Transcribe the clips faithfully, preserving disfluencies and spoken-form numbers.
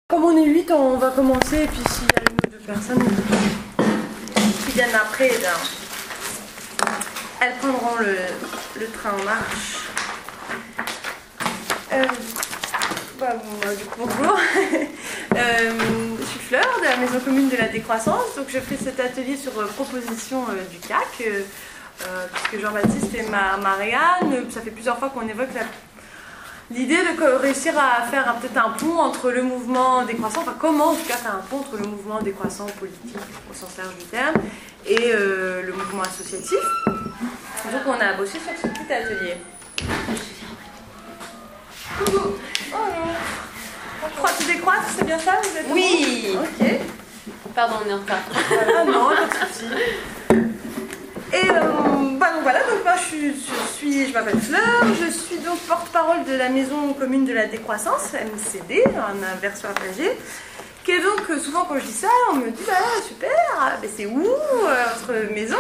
Comme on est huit, on va commencer, et puis s'il y a une ou deux personnes qui viennent après, ben, elles prendront le, le train en marche. Euh, bah, bon, bah, du coup, bonjour. euh, je suis Fleur, de la Maison Commune de la Décroissance. Donc, je fais cet atelier sur euh, proposition euh, du C A C, euh, euh, puisque Jean-Baptiste et ma, Marianne, ça fait plusieurs fois qu'on évoque la l'idée de réussir à faire peut-être un pont entre le mouvement décroissant, enfin comment en tout cas faire un pont entre le mouvement décroissant politique au sens large du terme et euh, le mouvement associatif. Donc on a bossé sur ce petit atelier. Coucou. Oh, tu décroisses, c'est bien ça vous êtes Oui. Ok. Pardon, on est en retard. Voilà, non, pas de souci. Et euh, bah donc voilà, donc moi je suis, je, suis, je m'appelle Fleur, je suis donc porte-parole de la Maison Commune de la Décroissance, M C D, en version abrégée, qui est donc, souvent quand je dis ça, on me dit, ah super, mais c'est où votre maison?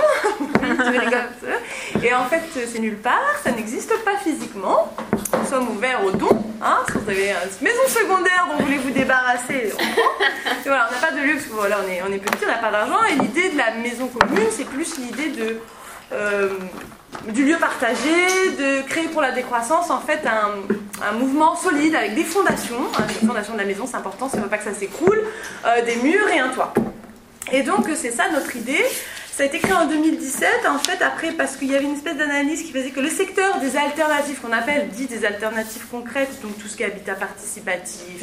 Et en fait, c'est nulle part, ça n'existe pas physiquement. Nous sommes ouverts aux dons, hein, si vous avez une maison secondaire dont vous voulez vous débarrasser, on prend. Et voilà, on n'a pas de luxe, voilà, on est, on est petit, on n'a pas d'argent, et l'idée de la maison commune, c'est plus l'idée de, euh, du lieu partagé, de créer pour la décroissance, en fait, un, un mouvement solide avec des fondations. Hein, les fondations de la maison, c'est important, si on ne veut pas que ça s'écroule, euh, des murs et un toit. Et donc, c'est ça notre idée. Ça a été créé en deux mille dix-sept, en fait, après, parce qu'il y avait une espèce d'analyse qui faisait que le secteur des alternatives, qu'on appelle, dit des alternatives concrètes, donc tout ce qui est habitat participatif,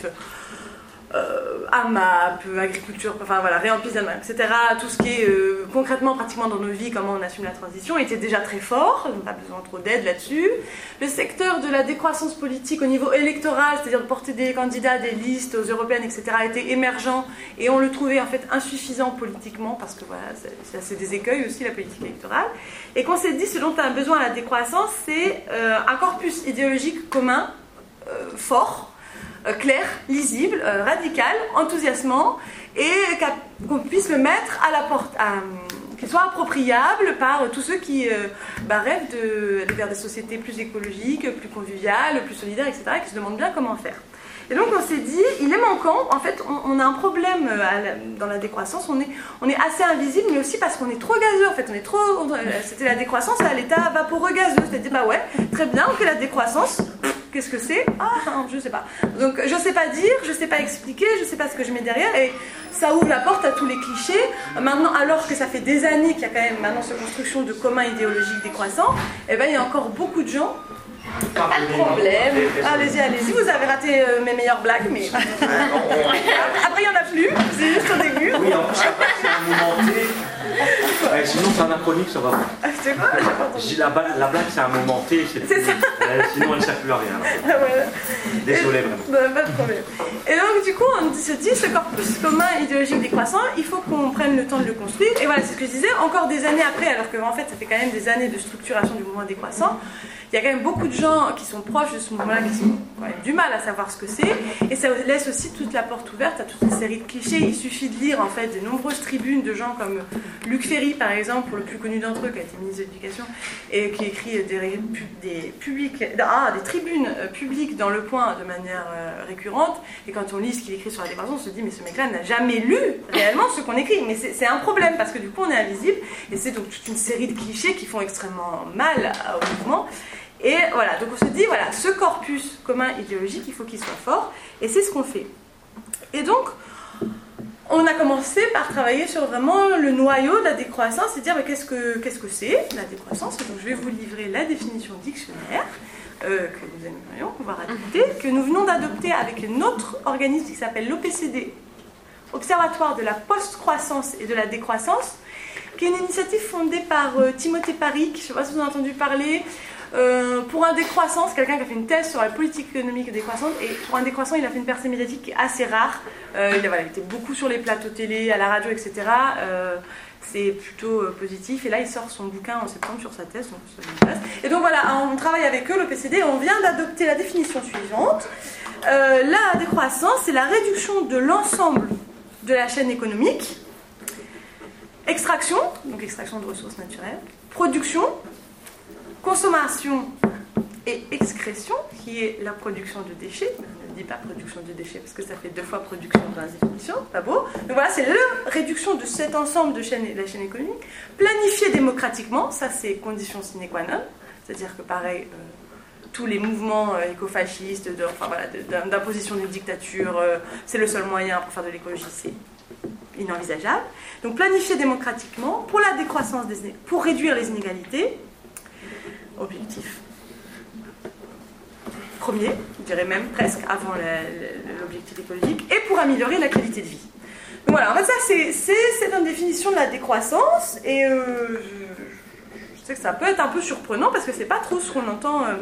euh, A M A P, agriculture, enfin voilà, réemplissement, et cetera, tout ce qui est euh, concrètement, pratiquement dans nos vies, comment on assume la transition, était déjà très fort, on n'a pas besoin trop d'aide là-dessus. Le secteur de la décroissance politique au niveau électoral, c'est-à-dire de porter des candidats, des listes aux européennes, et cetera, était émergent, et on le trouvait en fait insuffisant politiquement, parce que voilà, c'est, c'est des écueils aussi, la politique électorale. Et qu'on s'est dit, ce dont a besoin la décroissance, c'est euh, un corpus idéologique commun, euh, fort, euh, clair, lisible, euh, radical, enthousiasmant, et qu'on puisse le mettre à la porte, à, qu'il soit appropriable par tous ceux qui euh, bah, rêvent de, de vers des sociétés plus écologiques, plus conviviales, plus solidaires, et cetera, et qui se demandent bien comment faire. Et donc on s'est dit, il est manquant, en fait on, on a un problème à la, dans la décroissance, on est, on est assez invisible, mais aussi parce qu'on est trop gazeux, en fait on est trop, on, c'était la décroissance à l'état vaporeux gazeux, c'est-à-dire bah ouais, très bien, ok la décroissance, qu'est-ce que c'est? Ah, je sais pas. Donc je sais pas dire, je sais pas expliquer, je sais pas ce que je mets derrière, et ça ouvre la porte à tous les clichés. Maintenant, alors que ça fait des années qu'il y a quand même maintenant cette construction de commun idéologique décroissant, et ben il y a encore beaucoup de gens. Pas de problème. Allez-y, allez-y. Vous avez raté euh, mes meilleures blagues, mais après il y en a plus. C'est juste au début. Oui, en plus, c'est un moment T. Ouais, sinon, c'est anachronique, ça va pas. C'est quoi? Je dis la, la blague, c'est un moment T. C'est, c'est ça. Euh, sinon, elle ne sert plus à rien. Voilà. Désolé, et, vraiment. Bah, pas de problème. Et donc, du coup, on se dit, ce corpus commun idéologique décroissant, il faut qu'on prenne le temps de le construire. Et voilà, c'est ce que je disais, encore des années après, alors que en fait, ça fait quand même des années de structuration du mouvement décroissant. Il y a quand même beaucoup de gens qui sont proches de ce mouvement-là, qui ont quand même du mal à savoir ce que c'est. Et ça laisse aussi toute la porte ouverte à toute une série de clichés. Il suffit de lire en fait de nombreuses tribunes de gens comme Luc Ferry, par exemple, pour le plus connu d'entre eux, qui a été ministre de l'Éducation, et qui écrit des, des, publics, ah, des tribunes publiques dans Le Point de manière euh, récurrente. Et quand on lit ce qu'il écrit sur la décroissance, on se dit, mais ce mec-là n'a jamais lu réellement ce qu'on écrit. Mais c'est, c'est un problème, parce que du coup, on est invisible. Et c'est donc toute une série de clichés qui font extrêmement mal au mouvement. Et voilà, donc on se dit, voilà, ce corpus commun idéologique, il faut qu'il soit fort, et c'est ce qu'on fait. Et donc, on a commencé par travailler sur vraiment le noyau de la décroissance, c'est dire, mais qu'est-ce que, qu'est-ce que c'est, la décroissance? Donc je vais vous livrer la définition dictionnaire, euh, que nous aimerions pouvoir adopter, que nous venons d'adopter avec un autre organisme qui s'appelle l'O P C D, Observatoire de la post-croissance et de la décroissance, qui est une initiative fondée par euh, Timothée Paric, je ne sais pas si vous en avez entendu parler. Euh, pour un décroissant, c'est quelqu'un qui a fait une thèse sur la politique économique décroissante, et pour un décroissant, il a fait une percée médiatique qui est assez rare. Euh, il, a, voilà, il était beaucoup sur les plateaux télé, à la radio, et cetera. Euh, c'est plutôt euh, positif. Et là, il sort son bouquin en septembre sur sa thèse. Donc, ça et donc voilà, on travaille avec eux, l'O P C D, et on vient d'adopter la définition suivante. Euh, la décroissance, c'est la réduction de l'ensemble de la chaîne économique. Extraction, donc extraction de ressources naturelles. Production. Consommation et excrétion, qui est la production de déchets. On ne dit pas production de déchets parce que ça fait deux fois production dans la définition, pas beau. Donc voilà, c'est la réduction de cet ensemble de chaînes, la chaîne économique, planifiée démocratiquement, ça c'est condition sine qua non, c'est-à-dire que pareil, euh, tous les mouvements euh, écofascistes, de, enfin, voilà, de, d'imposition d'une dictature, euh, c'est le seul moyen pour faire de l'écologie, c'est inenvisageable. Donc planifiée démocratiquement, pour la décroissance des pour réduire les inégalités, objectif premier, je dirais même presque avant l'objectif écologique, et pour améliorer la qualité de vie. Donc voilà, en fait ça c'est, c'est, c'est une définition de la décroissance, et euh, je, je sais que ça peut être un peu surprenant parce que c'est pas trop ce qu'on entend. Euh,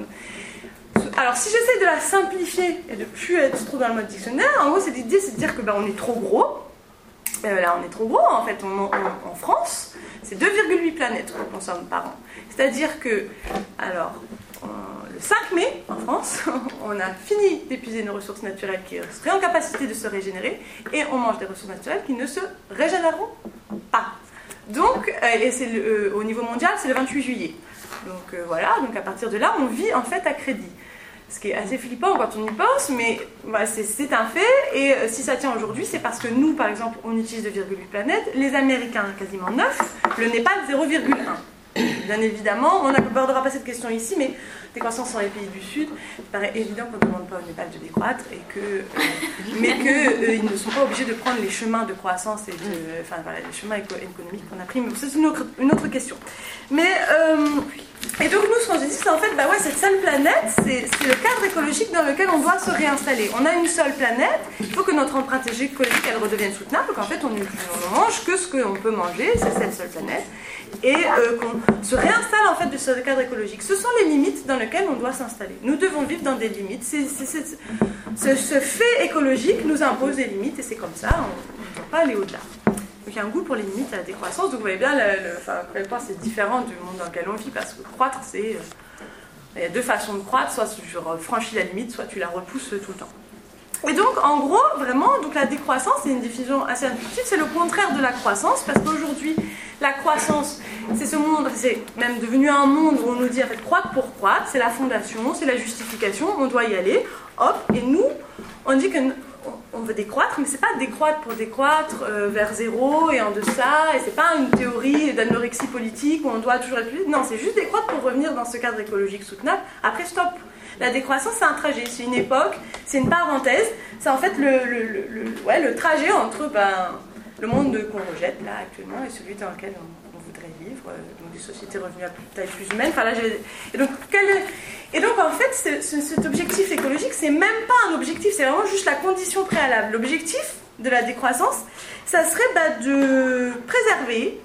alors si j'essaie de la simplifier et de plus être trop dans le mode dictionnaire, en gros c'est l'idée c'est de dire que ben, on est trop gros. Euh, là on est trop gros, en fait on, on, en France c'est deux virgule huit planètes qu'on consomme par an. C'est-à-dire que, alors, euh, le cinq mai, en France, on a fini d'épuiser nos ressources naturelles qui seraient en capacité de se régénérer, et on mange des ressources naturelles qui ne se régénéreront pas. Donc, euh, et c'est le, euh, au niveau mondial, c'est le vingt-huit juillet. Donc euh, voilà, donc à partir de là, on vit en fait à crédit. Ce qui est assez flippant quand on y pense, mais bah, c'est, c'est un fait, et euh, si ça tient aujourd'hui, c'est parce que nous, par exemple, on utilise deux virgule huit planètes, les Américains quasiment neuf, le Népal zéro virgule un. Bien évidemment, on n'abordera pas cette question ici, mais décroissance dans les pays du Sud, il paraît évident qu'on ne demande pas au Népal de décroître, et que, euh, mais qu'ils euh, ne sont pas obligés de prendre les chemins de croissance et de, enfin voilà, les chemins éco- économiques qu'on a pris, mais c'est une autre, une autre question. Mais, euh, et donc nous, ce qu'on se dit, c'est en fait, bah ouais, cette seule planète, c'est, c'est le cadre écologique dans lequel on doit se réinstaller. On a une seule planète, il faut que notre empreinte écologique, elle redevienne soutenable, donc en fait, on ne mange que ce qu'on peut manger, c'est cette seule planète, et euh, qu'on se réinstalle en fait de ce cadre écologique. Ce sont les limites dans lesquelles on doit s'installer. Nous devons vivre dans des limites. C'est, c'est, c'est, ce, ce fait écologique nous impose des limites, et c'est comme ça, on ne peut pas aller au-delà. Donc il y a un goût pour les limites à la décroissance, donc vous voyez bien, le, le, enfin, à quel point c'est différent du monde dans lequel on vit, parce que croître, c'est... Euh, il y a deux façons de croître, soit tu franchis la limite, soit tu la repousses tout le temps. Et donc, en gros, vraiment, donc la décroissance, c'est une définition assez intuitive, c'est le contraire de la croissance, parce qu'aujourd'hui, la croissance, c'est ce monde, c'est même devenu un monde où on nous dit, en fait, croître pour croître, c'est la fondation, c'est la justification, on doit y aller, hop, et nous, on dit que... on veut décroître, mais c'est pas décroître pour décroître euh, vers zéro et en deçà, et c'est pas une théorie d'anorexie politique où on doit toujours être plus vite. Non, c'est juste décroître pour revenir dans ce cadre écologique soutenable. Après, stop. La décroissance, c'est un trajet, c'est une époque, c'est une parenthèse. C'est en fait le, le, le, le, ouais, le trajet entre ben, le monde qu'on rejette là actuellement et celui dans lequel on, on voudrait vivre, euh, donc des sociétés revenues à taille plus humaine. Enfin, là, j'ai... Et donc, quel... Et donc, en fait, ce, ce, cet objectif écologique, c'est même pas un objectif, c'est vraiment juste la condition préalable. L'objectif de la décroissance, ça serait bah, de préserver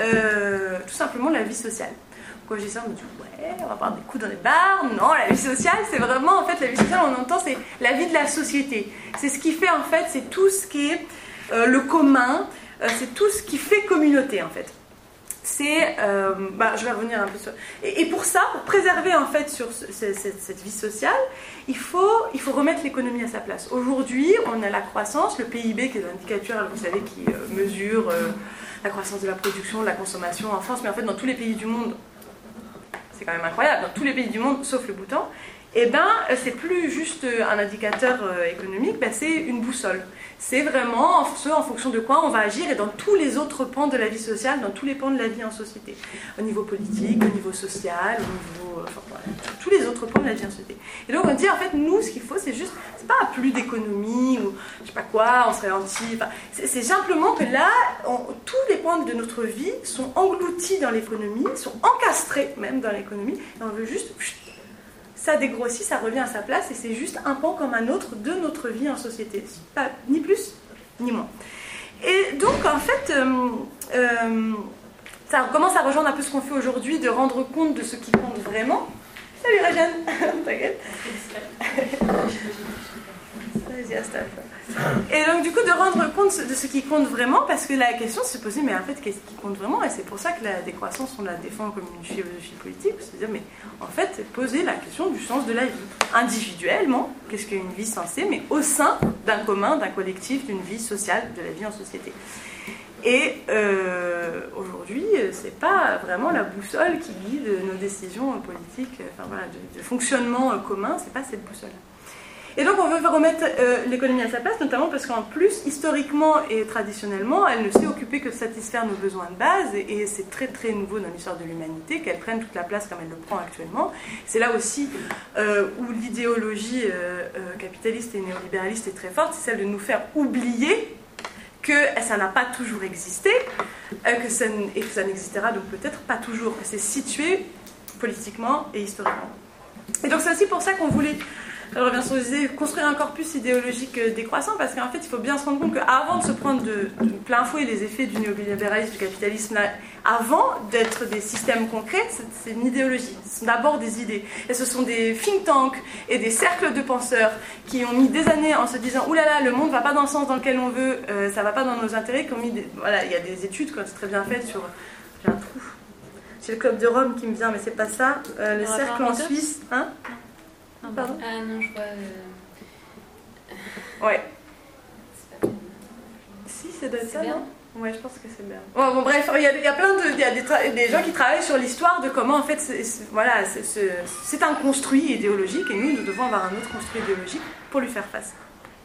euh, tout simplement la vie sociale. Quand je dis ça, on me dit, ouais, on va avoir des coups dans les bars. Non, la vie sociale, c'est vraiment, en fait, la vie sociale, on entend, c'est la vie de la société. C'est ce qui fait, en fait, c'est tout ce qui est euh, le commun, euh, c'est tout ce qui fait communauté, en fait. C'est, euh, bah, je vais revenir un peu sur... Et, et pour ça, pour préserver en fait sur ce, cette, cette vie sociale, il faut, il faut remettre l'économie à sa place. Aujourd'hui, on a la croissance, le P I B qui est l'indicateur, vous savez, qui euh, mesure euh, la croissance de la production, de la consommation en France, mais en fait dans tous les pays du monde, c'est quand même incroyable, dans tous les pays du monde, sauf le Bhoutan, et eh ben c'est plus juste un indicateur euh, économique, ben, c'est une boussole. C'est vraiment ce en fonction de quoi on va agir et dans tous les autres pans de la vie sociale, dans tous les pans de la vie en société. Au niveau politique, au niveau social, au niveau... Enfin, voilà, tous les autres pans de la vie en société. Et donc on dit en fait, nous, ce qu'il faut, c'est juste... C'est pas plus d'économie ou je sais pas quoi, on serait anti... Enfin, c'est, c'est simplement que là, on, tous les pans de notre vie sont engloutis dans l'économie, sont encastrés même dans l'économie, et on veut juste... Ça dégrossit, ça revient à sa place et c'est juste un pan comme un autre de notre vie en société. Pas, ni plus, ni moins. Et donc, en fait, euh, euh, ça commence à rejoindre un peu ce qu'on fait aujourd'hui, de rendre compte de ce qui compte vraiment. Salut Rajane. T'inquiète. Vas-y, Astaf. Et donc, du coup, de rendre compte de ce qui compte vraiment, parce que la question se posait, mais en fait, qu'est-ce qui compte vraiment? Et c'est pour ça que la décroissance, on la défend comme une philosophie politique, c'est-à-dire, mais en fait, poser la question du sens de la vie. Individuellement, qu'est-ce qu'une vie sensée, mais au sein d'un commun, d'un collectif, d'une vie sociale, de la vie en société. Et euh, aujourd'hui, c'est pas vraiment la boussole qui guide nos décisions politiques, enfin voilà, de, de fonctionnement commun, c'est pas cette boussole-là. Et donc on veut remettre euh, l'économie à sa place, notamment parce qu'en plus, historiquement et traditionnellement, elle ne s'est occupée que de satisfaire nos besoins de base, et, et c'est très très nouveau dans l'histoire de l'humanité qu'elle prenne toute la place comme elle le prend actuellement. C'est là aussi euh, où l'idéologie euh, euh, capitaliste et néolibéraliste est très forte, c'est celle de nous faire oublier que ça n'a pas toujours existé, euh, que ça, et que ça n'existera donc peut-être pas toujours, que c'est situé politiquement et historiquement. Et donc c'est aussi pour ça qu'on voulait... Je reviens sur l'idée, construire un corpus idéologique décroissant, parce qu'en fait, il faut bien se rendre compte qu'avant de se prendre de, de plein fouet les effets du néolibéralisme, du capitalisme, là, avant d'être des systèmes concrets, c'est, c'est une idéologie. Ce sont d'abord des idées. Et ce sont des think tanks et des cercles de penseurs qui ont mis des années en se disant « Ouh là là, le monde ne va pas dans le sens dans lequel on veut, euh, ça ne va pas dans nos intérêts », qui ont mis des... Voilà, il y a des études, quand c'est très bien fait, sur... J'ai un trou. J'ai le Club de Rome qui me vient, mais c'est pas ça. Euh, les cercles en Suisse, hein? Pardon? Ah non, je vois. Euh... Ouais. Si, ça doit être ça, bien. non? Ouais, je pense que c'est bien. Bon, bon bref, il y a, il y a plein de, il y a des, tra- des gens qui travaillent sur l'histoire de comment, en fait, c'est, c'est, voilà, c'est, c'est, c'est un construit idéologique, et nous, nous devons avoir un autre construit idéologique pour lui faire face.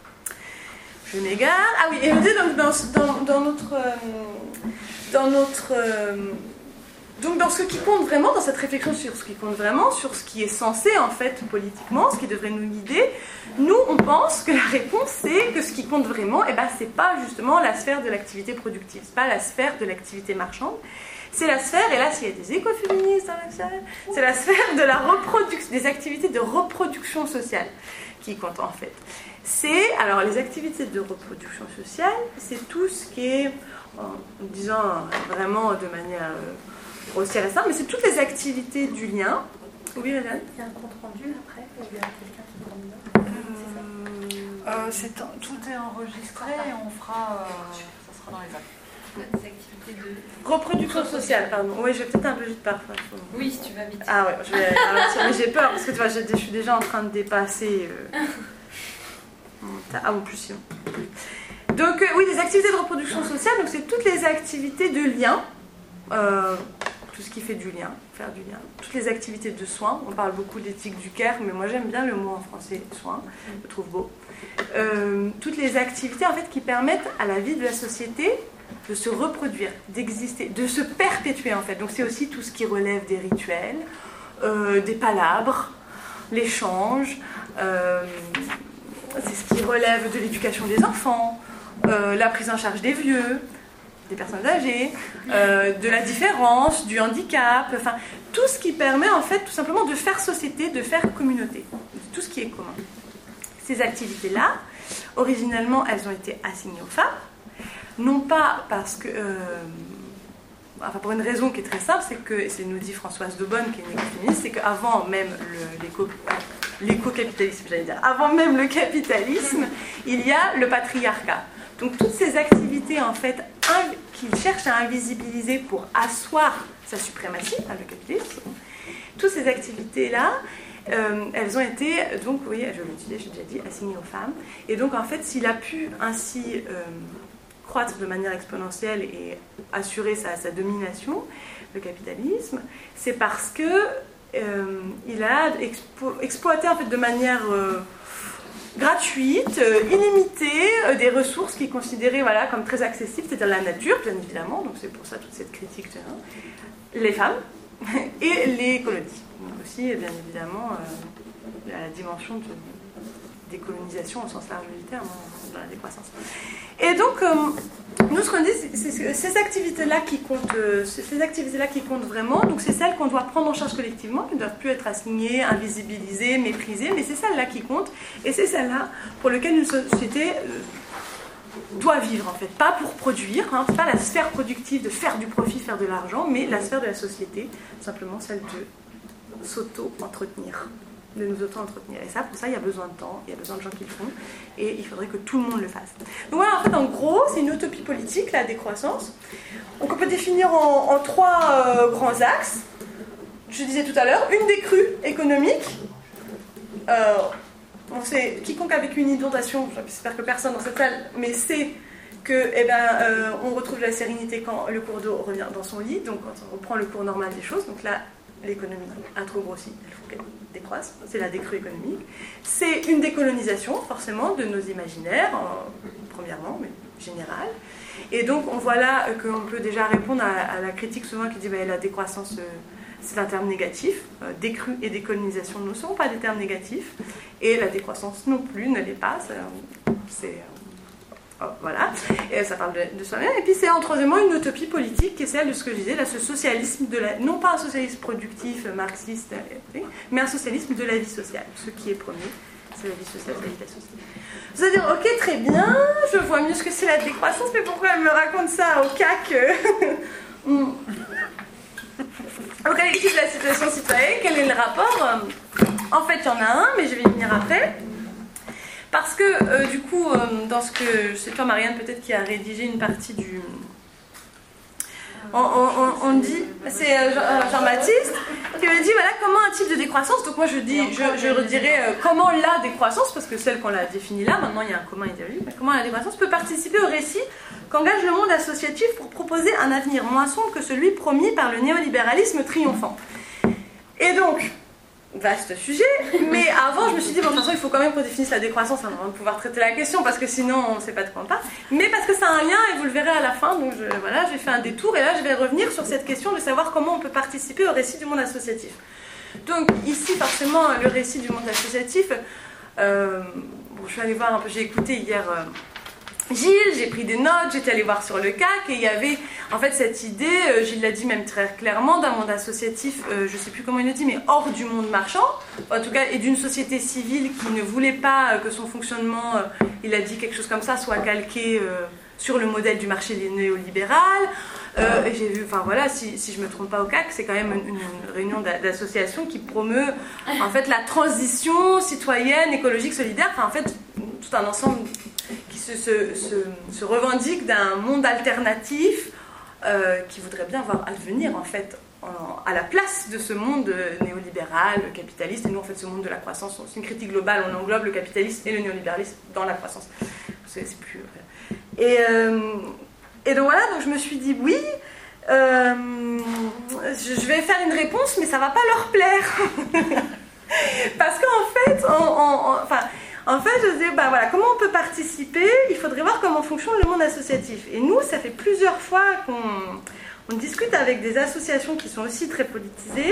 Je m'égare. Ah oui, et on dit donc dans, dans, dans notre, euh, dans notre euh, donc dans ce qui compte vraiment, dans cette réflexion sur ce qui compte vraiment, sur ce qui est censé en fait politiquement, ce qui devrait nous guider, nous on pense que la réponse c'est que ce qui compte vraiment, eh ben, c'est pas justement la sphère de l'activité productive, c'est pas la sphère de l'activité marchande, c'est la sphère, et là s'il y a des écoféministes dans la salle, c'est la sphère de la reproduction, des activités de reproduction sociale qui compte en fait. C'est, alors les activités de reproduction sociale, c'est tout ce qui est, en disant vraiment de manière grossière et simple, mais c'est toutes les activités du lien. Oui, Hélène ? Il y a un compte rendu après, il y a quelqu'un qui prend une note. Euh, euh, c'est, tout est enregistré et on fera, euh, ça sera dans les actes. Des activités de... Reproduction sociale, pardon. Oui, je vais peut-être un peu vite parfois. Oui, si tu vas vite. Ah ouais, je vais ralentir, mais j'ai peur, parce que tu vois, je, je suis déjà en train de dépasser... Euh... Ah bon, plus sinon. Donc, euh, oui, les activités de reproduction sociale, donc c'est toutes les activités de lien, euh, tout ce qui fait du lien, faire du lien, toutes les activités de soins. On parle beaucoup d'éthique du care, mais moi j'aime bien le mot en français, soin, je le trouve beau. Euh, toutes les activités en fait qui permettent à la vie de la société de se reproduire, d'exister, de se perpétuer en fait. Donc c'est aussi tout ce qui relève des rituels, euh, des palabres, l'échange, euh, c'est ce qui relève de l'éducation des enfants, euh, la prise en charge des vieux, des personnes âgées, euh, de la différence, du handicap, enfin tout ce qui permet en fait tout simplement de faire société, de faire communauté, tout ce qui est commun. Ces activités-là, originellement, elles ont été assignées aux femmes, non pas parce que, euh, enfin pour une raison qui est très simple, c'est que, et c'est nous dit Françoise Daubonne, qui est une écoféministe, c'est qu'avant même le, l'éco, l'éco-capitalisme, j'allais dire, avant même le capitalisme, il y a le patriarcat. Donc toutes ces activités en fait inv- qu'il cherche à invisibiliser pour asseoir sa suprématie, hein, le capitalisme, toutes ces activités-là, euh, elles ont été, donc oui, je le disais, j'ai déjà dit, assignées aux femmes. Et donc en fait, s'il a pu ainsi euh, croître de manière exponentielle et assurer sa, sa domination, le capitalisme, c'est parce que euh, il a expo- exploité en fait de manière euh, gratuite, euh, illimitée, euh, des ressources qui est considérées voilà, comme très accessibles, c'est-à-dire la nature, bien évidemment, donc c'est pour ça toute cette critique, hein, les femmes et les colonies. Donc aussi, bien évidemment, euh, la dimension de décolonisation au sens large du terme, hein, dans la décroissance. Et donc, euh, nous, ce qu'on dit, c'est, c'est ces activités-là qui comptent, euh, ces activités-là qui comptent vraiment, donc c'est celles qu'on doit prendre en charge collectivement, qui ne doivent plus être assignées, invisibilisées, méprisées, mais c'est celles-là qui comptent, et c'est celles-là pour lesquelles une société euh, doit vivre, en fait. Pas pour produire, hein, c'est pas la sphère productive de faire du profit, faire de l'argent, mais la sphère de la société, simplement celle de s'auto-entretenir, de nous auto-entretenir. Et ça, pour ça, il y a besoin de temps, il y a besoin de gens qui le font, et il faudrait que tout le monde le fasse. Donc voilà, en fait, en gros, c'est une utopie politique, la décroissance. Donc on peut définir en, en trois euh, grands axes. Je disais tout à l'heure, une décrue économique. Euh, on sait, quiconque a vécu une inondation, j'espère que personne dans cette salle, mais sait que, eh ben, euh, on retrouve la sérénité quand le cours d'eau revient dans son lit, donc quand on reprend le cours normal des choses, donc là, l'économie a trop grossi, il faut qu'elle décroisse, c'est la décrue économique. C'est une décolonisation, forcément, de nos imaginaires, euh, premièrement, mais générale. Et donc, on voit là qu'on peut déjà répondre à, à la critique souvent qui dit bah, la décroissance, euh, c'est un terme négatif. Euh, décrue et décolonisation ne sont pas des termes négatifs. Et la décroissance non plus ne l'est pas. C'est... Euh, oh, voilà. Et ça parle de, de soi-même. Et puis, c'est en troisièmement une utopie politique qui est celle de ce que je disais, là, ce socialisme de la... Non pas un socialisme productif, marxiste, mais un socialisme de la vie sociale. Ce qui est premier, c'est la vie sociale, c'est la vie de la société. Vous allez dire, ok, très bien, je vois mieux ce que c'est la décroissance, mais pourquoi elle me raconte ça au C A C mm. Au collectif de la situation citoyenne, quel est le rapport? En fait, il y en a un, mais je vais y venir après. Parce que, euh, du coup, euh, dans ce que... C'est toi, Marianne, peut-être, qui a rédigé une partie du... On, on, on dit, c'est euh, Jean-Baptiste qui me dit voilà comment un type de décroissance, donc moi je dis, je, je redirais euh, comment la décroissance, parce que celle qu'on l'a définie là, maintenant il y a un commun idéologique, mais comment la décroissance peut participer au récit qu'engage le monde associatif pour proposer un avenir moins sombre que celui promis par le néolibéralisme triomphant. Et donc, vaste sujet, mais avant je me suis dit bon de toute façon il faut quand même qu'on définisse la décroissance avant de pouvoir traiter la question parce que sinon on ne sait pas de quoi on parle, mais parce que ça a un lien et vous le verrez à la fin, donc je, voilà, j'ai fait un détour et là je vais revenir sur cette question de savoir comment on peut participer au récit du monde associatif. Donc ici forcément le récit du monde associatif, euh, bon, je suis allée voir un peu, j'ai écouté hier euh, Gilles, j'ai pris des notes, j'étais allée voir sur le C A C et il y avait en fait cette idée, euh, Gilles l'a dit même très clairement, d'un monde associatif, euh, je ne sais plus comment il le dit, mais hors du monde marchand, en tout cas, et d'une société civile qui ne voulait pas euh, que son fonctionnement, euh, il a dit quelque chose comme ça, soit calqué euh, sur le modèle du marché néolibéral. Euh, et j'ai vu, enfin voilà, si, si je ne me trompe pas au C A C, c'est quand même une, une réunion d'associations qui promeut en fait la transition citoyenne, écologique, solidaire, enfin en fait tout un ensemble qui se, se, se, se revendique d'un monde alternatif euh, qui voudrait bien voir advenir en fait en, à la place de ce monde néolibéral, capitaliste, et nous en fait ce monde de la croissance, c'est une critique globale, on englobe le capitalisme et le néolibéralisme dans la croissance. C'est plus... Et, euh, et donc voilà, donc je me suis dit oui, euh, je vais faire une réponse, mais ça va pas leur plaire. Parce qu'en fait, on, on, on, enfin, en fait, je disais, bah voilà, comment on peut participer? Il faudrait voir comment fonctionne le monde associatif. Et nous, ça fait plusieurs fois qu'on on discute avec des associations qui sont aussi très politisées.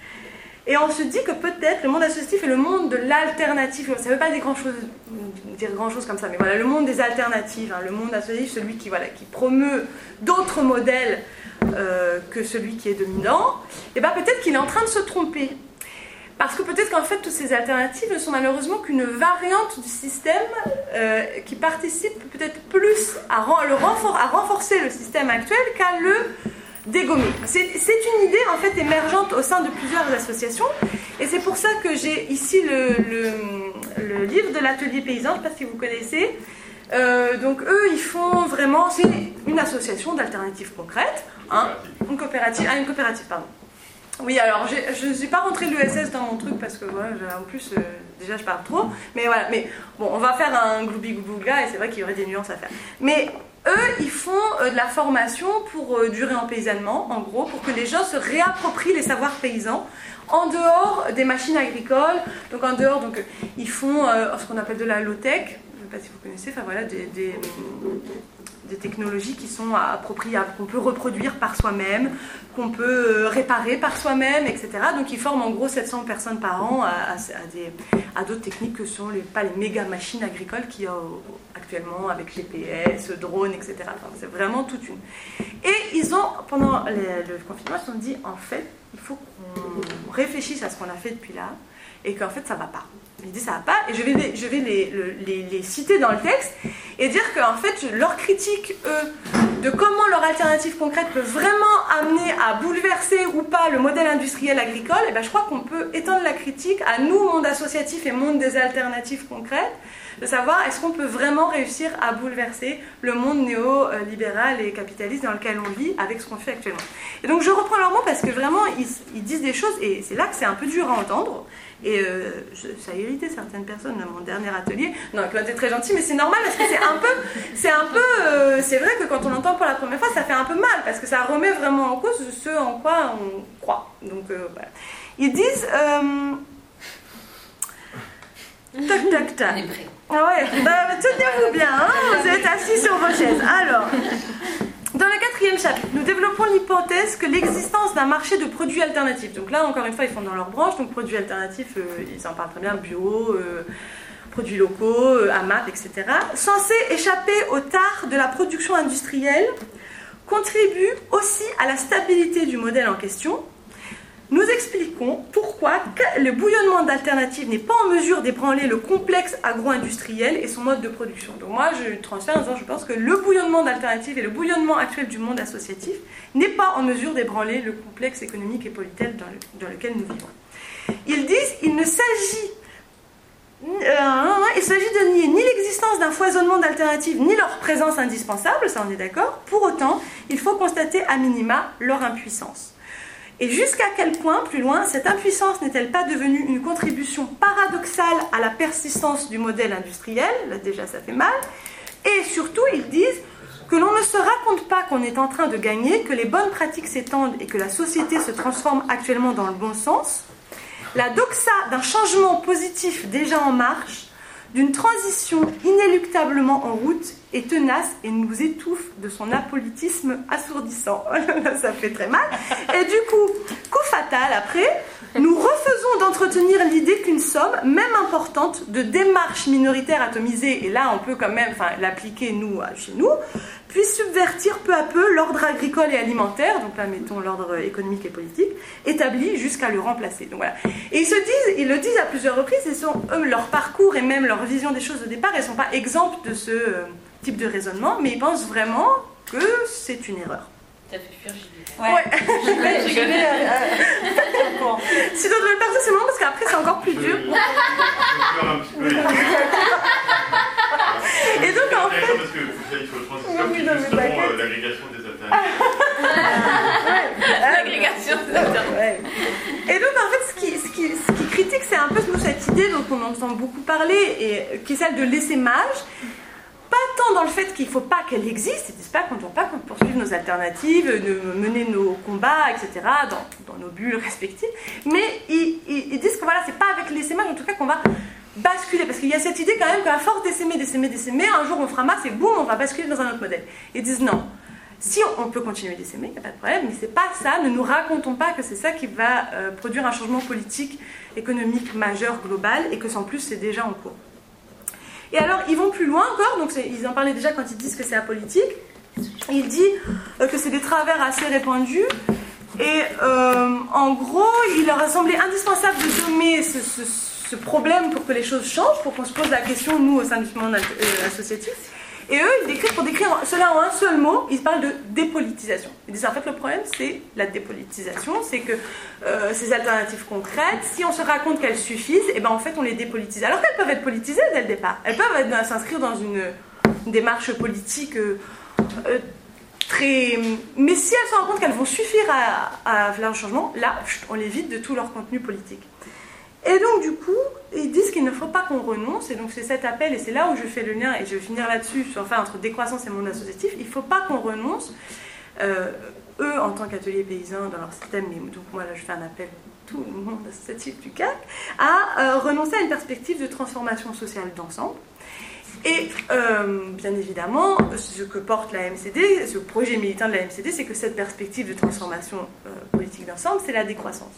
Et on se dit que peut-être le monde associatif est le monde de l'alternative. Ça ne veut pas dire grand-chose, dire grand-chose comme ça, mais voilà, le monde des alternatives, hein, le monde associatif, celui qui, voilà, qui promeut d'autres modèles euh, que celui qui est dominant, et bien peut-être qu'il est en train de se tromper. Parce que peut-être qu'en fait, toutes ces alternatives ne sont malheureusement qu'une variante du système euh, qui participe peut-être plus à, le renfor à renforcer le système actuel qu'à le dégommer. C'est une idée en fait émergente au sein de plusieurs associations et c'est pour ça que j'ai ici le, le, le livre de l'atelier paysan, je ne sais pas si vous connaissez. Euh, donc eux ils font vraiment, c'est une association d'alternatives concrètes, hein, une coopérative, ah, une coopérative pardon. Oui, alors je ne suis pas rentrée de l'E S S dans mon truc parce que voilà, en plus euh, déjà je parle trop, mais voilà, mais bon, on va faire un gloubi-goubouga et c'est vrai qu'il y aurait des nuances à faire. Mais eux, ils font euh, de la formation pour euh, du réempaysannement, en gros, pour que les gens se réapproprient les savoirs paysans en dehors des machines agricoles. Donc en dehors, donc ils font euh, ce qu'on appelle de la low-tech, je ne sais pas si vous connaissez, enfin voilà, des, des, des technologies qui sont appropriables, qu'on peut reproduire par soi-même, qu'on peut réparer par soi-même, et cetera. Donc ils forment en gros sept cents personnes par an à, à, à d'autres techniques que sont les, pas les méga machines agricoles qu'il y a au, actuellement avec G P S, drones, et cetera. Enfin, c'est vraiment toute une. Et ils ont, pendant les, le confinement, ils se sont dit en fait, il faut qu'on réfléchisse à ce qu'on a fait depuis là et qu'en fait ça va pas. Ils disent ça va pas et je vais, les, je vais les, les, les citer dans le texte et dire qu'en fait leur critique, eux, de comment leur alternative concrète peut vraiment amener à bouleverser ou pas le modèle industriel agricole, et ben je crois qu'on peut étendre la critique à nous, monde associatif et monde des alternatives concrètes, de savoir est-ce qu'on peut vraiment réussir à bouleverser le monde néolibéral et capitaliste dans lequel on vit avec ce qu'on fait actuellement. Et donc je reprends leurs mots parce que vraiment ils, ils disent des choses et c'est là que c'est un peu dur à entendre. Et euh, je, ça a irrité certaines personnes dans mon dernier atelier. Non, Claude est très gentil, mais c'est normal parce que c'est un peu, c'est un peu, euh, euh, c'est vrai que quand on l'entend pour la première fois, ça fait un peu mal, parce que ça remet vraiment en cause ce en quoi on croit. Donc, euh, voilà. Ils disent... Euh... Tac, tac, tac. On est prêts. Ah ouais, bah, tenez-vous bien, hein, vous êtes assis sur vos chaises. Alors, dans le quatrième chapitre, nous développons l'hypothèse que l'existence d'un marché de produits alternatifs. Donc là, encore une fois, ils font dans leur branche, donc produits alternatifs, euh, ils en parlent très bien, bio, euh, produits locaux, euh, A M A P, et cetera, censés échapper au tard de la production industrielle, contribuent aussi à la stabilité du modèle en question. Nous expliquons pourquoi le bouillonnement d'alternatives n'est pas en mesure d'ébranler le complexe agro-industriel et son mode de production. Donc moi, je transfère en disant, je pense que le bouillonnement d'alternatives et le bouillonnement actuel du monde associatif n'est pas en mesure d'ébranler le complexe économique et politique dans, le, dans lequel nous vivons. Ils disent, il ne s'agit Euh, il s'agit de nier ni l'existence d'un foisonnement d'alternatives, ni leur présence indispensable, ça on est d'accord. Pour autant, il faut constater à minima leur impuissance. Et jusqu'à quel point, plus loin, cette impuissance n'est-elle pas devenue une contribution paradoxale à la persistance du modèle industriel? Là déjà ça fait mal. Et surtout, ils disent que l'on ne se raconte pas qu'on est en train de gagner, que les bonnes pratiques s'étendent et que la société se transforme actuellement dans le bon sens. La doxa d'un changement positif déjà en marche, d'une transition inéluctablement en route, est tenace et nous étouffe de son apolitisme assourdissant. Ça fait très mal. Et du coup, coup fatal après, nous refusons d'entretenir l'idée qu'une somme, même importante, de démarches minoritaires atomisées, et là on peut quand même enfin, l'appliquer nous, chez nous, puisse subvertir peu à peu l'ordre agricole et alimentaire, donc là mettons l'ordre économique et politique, établi jusqu'à le remplacer. Donc voilà. Et ils se disent, ils le disent à plusieurs reprises, et sont, eux, leur parcours et même leur vision des choses au départ, elles ne sont pas exemptes de ce euh, type de raisonnement, mais ils pensent vraiment que c'est une erreur. Ça fait fuir J B. Ouais. ouais. Je connais. Bon. Si d'autres veulent passer, c'est marrant parce qu'après c'est encore plus dur. Et donc en fait. Parce que il faut transistor, oui, c'est non, mais justement t'inquiète. euh, l'agrégation des alternatives. L'agrégation des alternatives. Ouais. Et donc en fait ce qui, ce qui, ce qui critique c'est un peu nous, cette idée dont on entend beaucoup parler et qui est celle de l'essaimage. Pas tant dans le fait qu'il ne faut pas qu'elle existe, ils ne disent pas qu'on ne doit pas poursuivre nos alternatives, de mener nos combats, et cetera, dans, dans nos bulles respectives, mais ils, ils, ils disent que voilà, c'est pas avec l'essaimage en tout cas qu'on va basculer, parce qu'il y a cette idée quand même qu'à force d'essaimer, d'essaimer, d'essaimer, un jour on fera masse et boum, on va basculer dans un autre modèle. Ils disent non, si on, on peut continuer d'essaimer, il n'y a pas de problème, mais c'est pas ça, ne nous racontons pas que c'est ça qui va euh, produire un changement politique, économique, majeur, global, et que en plus c'est déjà en cours. Et alors, ils vont plus loin encore, donc ils en parlaient déjà quand ils disent que c'est apolitique. Il dit euh, que c'est des travers assez répandus, et euh, en gros, il leur a semblé indispensable de nommer ce, ce, ce problème pour que les choses changent, pour qu'on se pose la question, nous, au sein du monde euh, associatif. Et eux, ils décrivent, pour décrire cela en un seul mot, ils parlent de dépolitisation. Ils disent en fait le problème c'est la dépolitisation, c'est que euh, ces alternatives concrètes, si on se raconte qu'elles suffisent, et ben en fait on les dépolitise. Alors qu'elles peuvent être politisées dès le départ, elles peuvent être, s'inscrire dans une, une démarche politique euh, euh, très... Mais si elles se rendent compte qu'elles vont suffire à, à faire le changement, là on les vide de tout leur contenu politique. Et donc du coup, ils disent qu'il ne faut pas qu'on renonce, et donc c'est cet appel, et c'est là où je fais le lien, et je vais finir là-dessus, enfin entre décroissance et monde associatif, il ne faut pas qu'on renonce, euh, eux en tant qu'atelier paysan dans leur système, mais donc moi là je fais un appel à tout le monde associatif du C A C, à euh, renoncer à une perspective de transformation sociale d'ensemble. Et euh, bien évidemment, ce que porte la M C D, ce projet militant de la M C D, c'est que cette perspective de transformation euh, politique d'ensemble, c'est la décroissance.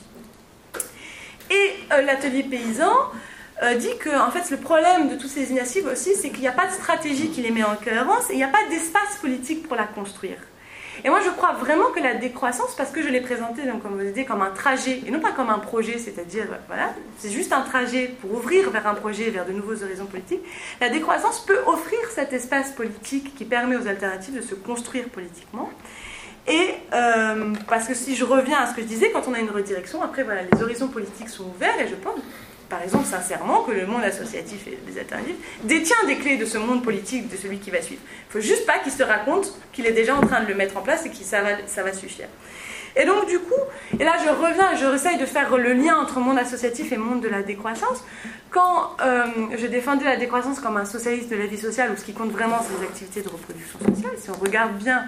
Et euh, l'atelier paysan euh, dit que en fait, le problème de toutes ces initiatives aussi, c'est qu'il n'y a pas de stratégie qui les met en cohérence et il n'y a pas d'espace politique pour la construire. Et moi, je crois vraiment que la décroissance, parce que je l'ai présentée, donc, comme vous avez dit, comme un trajet, et non pas comme un projet, c'est-à-dire, voilà, c'est juste un trajet pour ouvrir vers un projet, vers de nouveaux horizons politiques, la décroissance peut offrir cet espace politique qui permet aux alternatives de se construire politiquement. Et euh, parce que si je reviens à ce que je disais, quand on a une redirection, après voilà, les horizons politiques sont ouverts, et je pense par exemple sincèrement que le monde associatif et des alternatifs détient des clés de ce monde politique, de celui qui va suivre. Il ne faut juste pas qu'il se raconte qu'il est déjà en train de le mettre en place et que ça va, ça va suffire. Et donc du coup, et là je reviens, je essaye de faire le lien entre monde associatif et monde de la décroissance. Quand euh, je défendais la décroissance comme un socialiste de la vie sociale, où ce qui compte vraiment c'est les activités de reproduction sociale, si on regarde bien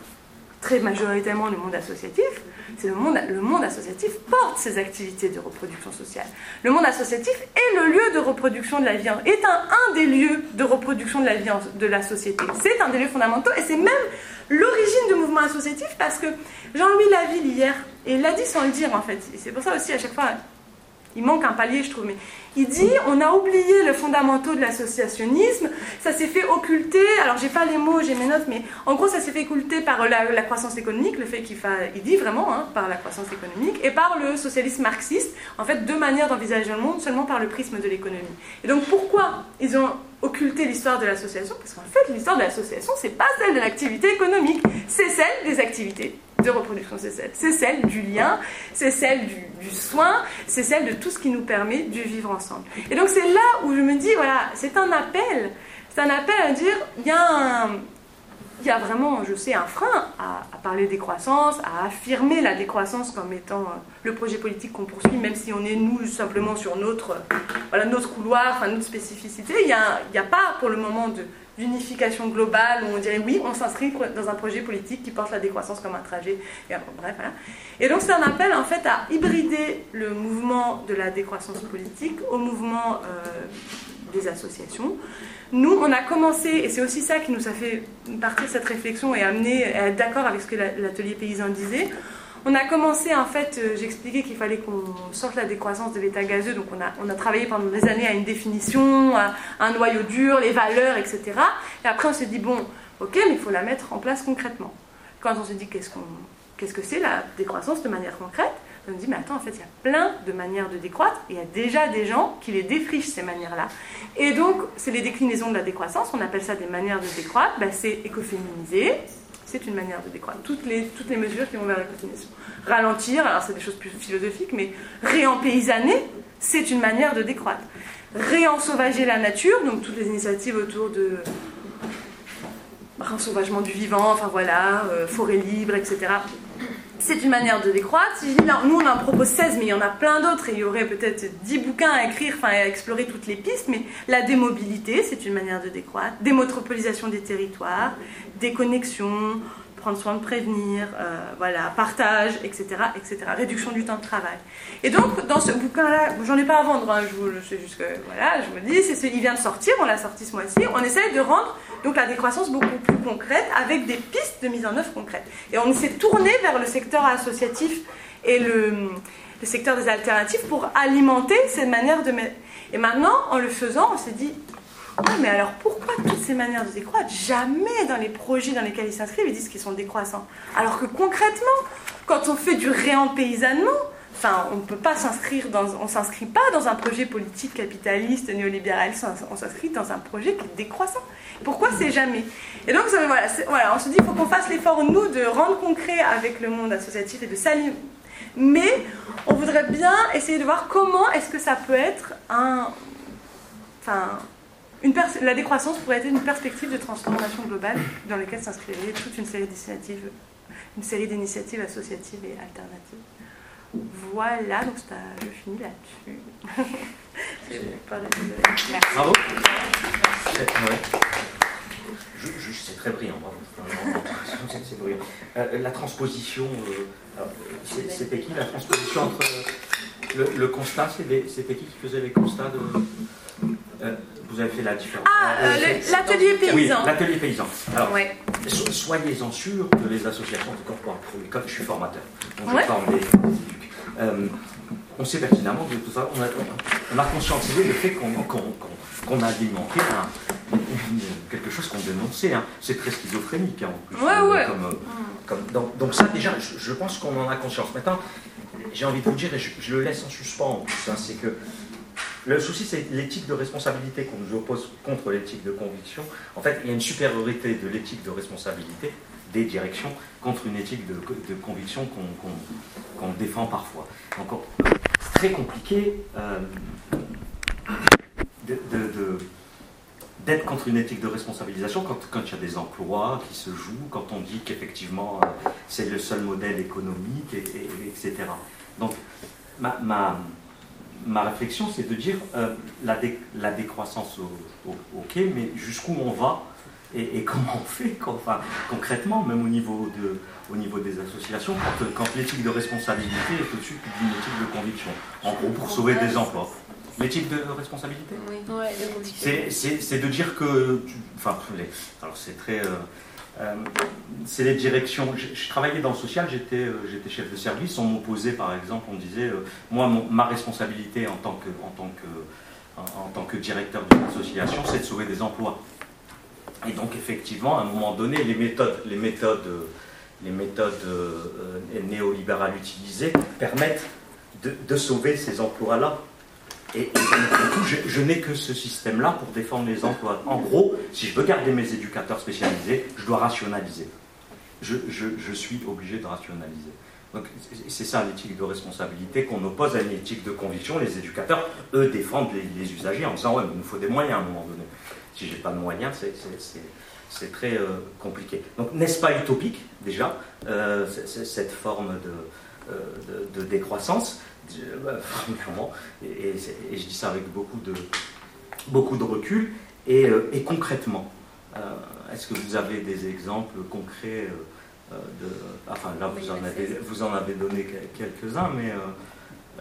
très majoritairement le monde associatif, c'est le monde, le monde associatif porte ces activités de reproduction sociale. Le monde associatif est le lieu de reproduction de la vie, est un, un des lieux de reproduction de la vie de la société. C'est un des lieux fondamentaux et c'est même l'origine du mouvement associatif parce que Jean-Louis Laville hier, et il l'a dit sans le dire en fait, et c'est pour ça aussi à chaque fois, il manque un palier je trouve, mais il dit on a oublié le fondamentaux de l'associationnisme, ça s'est fait occulter, alors j'ai pas les mots, j'ai mes notes, mais en gros ça s'est fait occulter par la, la croissance économique, le fait qu'il fa... il dit vraiment, hein, par la croissance économique, et par le socialisme marxiste, en fait deux manières d'envisager le monde seulement par le prisme de l'économie. Et donc pourquoi ils ont occulté l'histoire de l'association? Parce qu'en fait l'histoire de l'association c'est pas celle de l'activité économique, c'est celle des activités de reproduction, c'est celle. C'est celle du lien, c'est celle du, du soin, c'est celle de tout ce qui nous permet de vivre ensemble. Et donc c'est là où je me dis, voilà, c'est un appel, c'est un appel à dire, il y a un, il y a vraiment, je sais, un frein à, à parler décroissance, à affirmer la décroissance comme étant euh, le projet politique qu'on poursuit, même si on est, nous, simplement sur notre, euh, voilà, notre couloir, enfin, notre spécificité. Il n'y a, il y a pas, pour le moment, de d'unification globale où on dirait oui, on s'inscrit dans un projet politique qui porte la décroissance comme un trajet. Et, bref, voilà. Et donc c'est un appel en fait à hybrider le mouvement de la décroissance politique au mouvement euh, des associations. Nous, on a commencé, et c'est aussi ça qui nous a fait partir de cette réflexion et amener à être d'accord avec ce que l'atelier paysan disait. On a commencé, en fait, euh, j'expliquais qu'il fallait qu'on sorte la décroissance de l'état gazeux, donc on a, on a travaillé pendant des années à une définition, à un noyau dur, les valeurs, et cetera. Et après, on s'est dit, bon, ok, mais il faut la mettre en place concrètement. Quand on s'est dit, qu'est-ce qu'on, qu'est-ce que c'est la décroissance de manière concrète? On s'est dit, mais attends, en fait, il y a plein de manières de décroître, et il y a déjà des gens qui les défrichent, ces manières-là. Et donc, c'est les déclinaisons de la décroissance, on appelle ça des manières de décroître, ben, c'est écoféminiser. C'est une manière de décroître. Toutes les, toutes les mesures qui vont vers l'écoféminisation. Ralentir, alors c'est des choses plus philosophiques, mais réempaysanner, c'est une manière de décroître. Réensauvager la nature, donc toutes les initiatives autour de réensauvagement du vivant, enfin voilà, euh, forêt libre, et cetera. C'est une manière de décroître. Si je dis, là, nous on en propose seize, mais il y en a plein d'autres, et il y aurait peut-être dix bouquins à écrire, enfin à explorer toutes les pistes, mais la démobilité, c'est une manière de décroître. Démétropolisation des territoires, déconnexion, prendre soin de prévenir, euh, voilà, partage, et cetera, et cetera. Réduction du temps de travail. Et donc, dans ce bouquin-là, j'en ai pas à vendre, hein, je vous, je sais juste que, voilà, je vous le dis, c'est ce, il vient de sortir, on l'a sorti ce mois-ci, on essaye de rendre donc la décroissance beaucoup plus concrète, avec des pistes de mise en œuvre concrète. Et on s'est tourné vers le secteur associatif et le, le secteur des alternatives pour alimenter ces manières de mettre. Et maintenant, en le faisant, on s'est dit, ah, mais alors pourquoi toutes ces manières de décroître, jamais dans les projets dans lesquels ils s'inscrivent, ils disent qu'ils sont décroissants. Alors que concrètement, quand on fait du réempaysannement, enfin, on ne peut pas s'inscrire dans, on s'inscrit pas dans un projet politique capitaliste, néolibéral, on s'inscrit dans un projet qui est décroissant. Pourquoi c'est jamais? Et donc, ça, voilà, voilà, on se dit qu'il faut qu'on fasse l'effort, nous, de rendre concret avec le monde associatif et de s'aligner. Mais on voudrait bien essayer de voir comment est-ce que ça peut être un... Enfin... Une pers- la décroissance pourrait être une perspective de transformation globale dans laquelle s'inscrirait toute une série d'initiatives, une série d'initiatives associatives et alternatives. Voilà, donc c'est à... je finis là-dessus. Merci. Bravo. Ouais. Je, je, c'est très brillant, bravo. C'est, c'est brillant. Euh, la transposition, euh, c'est, c'était qui la transposition entre le, le constat, c'était, c'était qui qui faisait les constats de... Euh, vous avez fait la différence. Ah, euh, le, l'atelier paysan. Oui, l'atelier paysan. Alors, ouais. so, soyez-en sûrs que les associations de corps pour l'école, je suis formateur. Donc je ouais. forme des, des euh, on sait pertinemment que tout ça, on a, on a conscientisé le fait qu'on, qu'on, qu'on, qu'on a alimenté un, quelque chose qu'on dénonçait. Hein. C'est très schizophrénique, hein, en plus. Ouais, euh, ouais. Comme, comme, donc, donc ça, déjà, je, je pense qu'on en a conscience. Maintenant, j'ai envie de vous dire, et je, je le laisse en suspens en plus, hein, c'est que le souci, c'est l'éthique de responsabilité qu'on nous oppose contre l'éthique de conviction. En fait, il y a une supériorité de l'éthique de responsabilité des directions contre une éthique de, de conviction qu'on, qu'on, qu'on défend parfois. Donc, c'est très compliqué. Euh, de, de, de, d'être contre une éthique de responsabilisation quand, quand il y a des emplois qui se jouent, quand on dit qu'effectivement euh, c'est le seul modèle économique, et, et, etc. Donc ma, ma, ma réflexion c'est de dire euh, la, dé, la décroissance au, au, ok, mais jusqu'où on va et, et comment on fait, quoi, enfin, concrètement, même au niveau, de, au niveau des associations, quand, quand l'éthique de responsabilité est au-dessus d'une éthique de conviction, en gros pour sauver des emplois. L'éthique de responsabilité, oui. Ouais, c'est, c'est, c'est de dire que, enfin, les, alors c'est très, euh, euh, c'est les directions. Je, je travaillais dans le social, j'étais, euh, j'étais chef de service. On m'opposait, par exemple, on disait, euh, moi, mon, ma responsabilité en tant que, en tant que, en, en tant que directeur d'une association, c'est de sauver des emplois. Et donc, effectivement, à un moment donné, les méthodes, les méthodes, les méthodes euh, néolibérales utilisées permettent de, de sauver ces emplois-là. Et, et, et du coup, je, je n'ai que ce système-là pour défendre les emplois. En gros, si je veux garder mes éducateurs spécialisés, je dois rationaliser. Je, je, je suis obligé de rationaliser. Donc, c'est ça l'éthique de responsabilité qu'on oppose à une éthique de conviction. Les éducateurs, eux, défendent les, les usagers en disant « ouais, mais il nous faut des moyens à un moment donné ». Si je n'ai pas de moyens, c'est, c'est, c'est, c'est très euh, compliqué. Donc, n'est-ce pas utopique, déjà, euh, c'est, c'est cette forme de, euh, de, de décroissance bah, vraiment, et, et, et je dis ça avec beaucoup de, beaucoup de recul. Et, euh, et concrètement, euh, est-ce que vous avez des exemples concrets euh, de, enfin, là, vous en avez, vous en avez donné quelques-uns, mais euh, euh,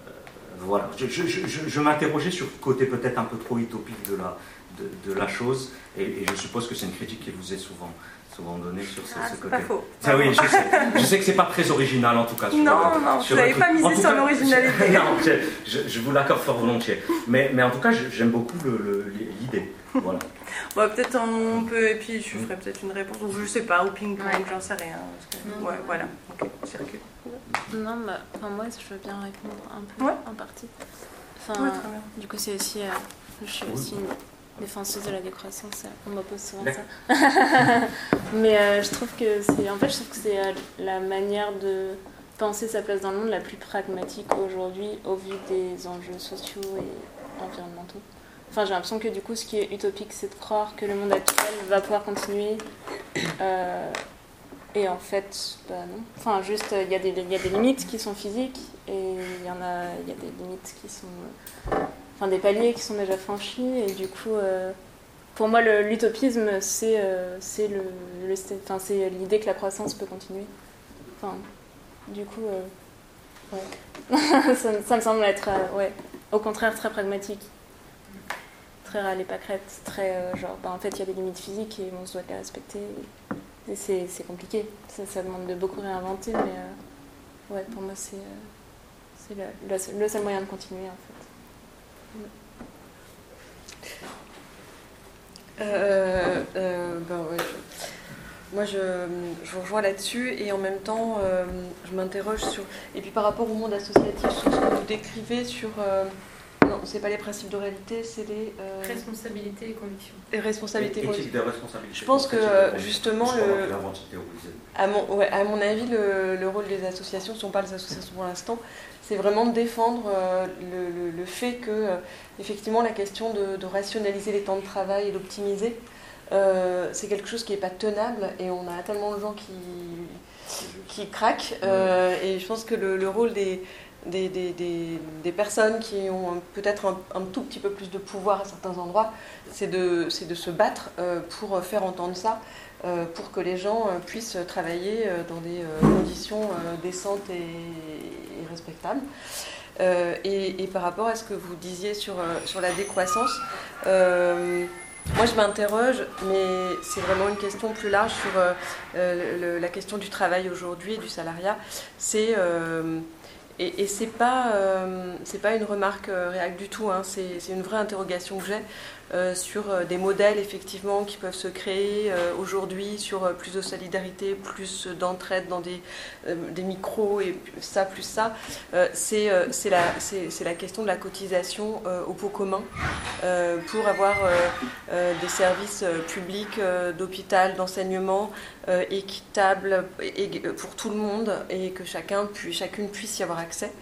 voilà. Je, je, je, je m'interrogeais sur le côté peut-être un peu trop utopique de la, de, de la chose, et, et je suppose que c'est une critique qui vous est souvent, souvent donnée sur ce, ah, ce c'est côté. Pas faux. Ah oui, je sais. Je sais que c'est pas très original en tout cas. Sur, non, euh, non, sur vous n'avez pas misé sur l'originalité. Non, je, je, je vous l'accorde fort volontiers. Mais, mais en tout cas, j'aime beaucoup le, le, l'idée. Voilà. Bon, peut-être on peut, et puis je ferai peut-être une réponse, ou je sais pas, ou ping-pong, ouais. J'en sais rien. Parce que, ouais, voilà. Ok, circule. Non, bah, enfin, moi, je veux bien répondre un peu, ouais. en partie. Enfin, ouais, très bien. Du coup, c'est aussi, euh, je suis aussi une défenseuse de la décroissance, on m'oppose souvent D'accord. ça. Mais euh, je trouve que c'est, en fait, je trouve que c'est euh, la manière de penser sa place dans le monde la plus pragmatique aujourd'hui au vu des enjeux sociaux et environnementaux. Enfin, j'ai l'impression que du coup, ce qui est utopique, c'est de croire que le monde actuel va pouvoir continuer. Euh, et en fait, bah non. Enfin, juste, il y, y a des limites qui sont physiques et il y en a, il y a des limites qui sont, euh, enfin, des paliers qui sont déjà franchis. Et du coup, euh, pour moi, le, l'utopisme, c'est, euh, c'est le, le, enfin, c'est l'idée que la croissance peut continuer. Enfin, du coup, euh, ouais. ça, ça me semble être, euh, ouais, au contraire, très pragmatique. Très râle et pâquerette, très euh, genre, bah, en fait il y a des limites physiques et on se doit les respecter. Et, et c'est, c'est compliqué, ça, ça demande de beaucoup réinventer, mais euh, ouais, pour moi c'est, euh, c'est le, le, le seul moyen de continuer en fait. Euh, euh, ben ouais, je, moi je, je vous rejoins là-dessus et en même temps euh, je m'interroge sur, et puis par rapport au monde associatif, sur ce que vous décrivez sur. Euh, Non, c'est pas les principes de réalité, c'est les... Euh... Responsabilité et conviction. Les responsabilités et conviction. Éthique de responsabilité. Je pense que euh, justement, le... à, mon, ouais, à mon avis, le, le rôle des associations, si on parle des associations pour l'instant, c'est vraiment de défendre euh, le, le, le fait que, euh, effectivement, la question de, de rationaliser les temps de travail et d'optimiser, euh, c'est quelque chose qui n'est pas tenable et on a tellement de gens qui, qui craquent. Euh, et je pense que le, le rôle des... Des, des, des, des personnes qui ont peut-être un, un tout petit peu plus de pouvoir à certains endroits, c'est de, c'est de se battre euh, pour faire entendre ça, euh, pour que les gens euh, puissent travailler euh, dans des euh, conditions euh, décentes et, et respectables. Euh, et, et par rapport à ce que vous disiez sur, euh, sur la décroissance, euh, moi je m'interroge, mais c'est vraiment une question plus large sur euh, le, la question du travail aujourd'hui, du salariat. C'est... Euh, Et, et c'est pas, euh, c'est pas une remarque euh, réelle du tout, hein. c'est, c'est une vraie interrogation que j'ai euh, sur euh, des modèles effectivement qui peuvent se créer euh, aujourd'hui sur euh, plus de solidarité, plus d'entraide dans des, euh, des micros et ça plus ça. Euh, c'est, euh, c'est, la, c'est, c'est la question de la cotisation euh, au pot commun euh, pour avoir euh, euh, des services euh, publics euh, d'hôpital, d'enseignement euh, équitables et, et, pour tout le monde et que chacun puis, chacune puisse y avoir accès.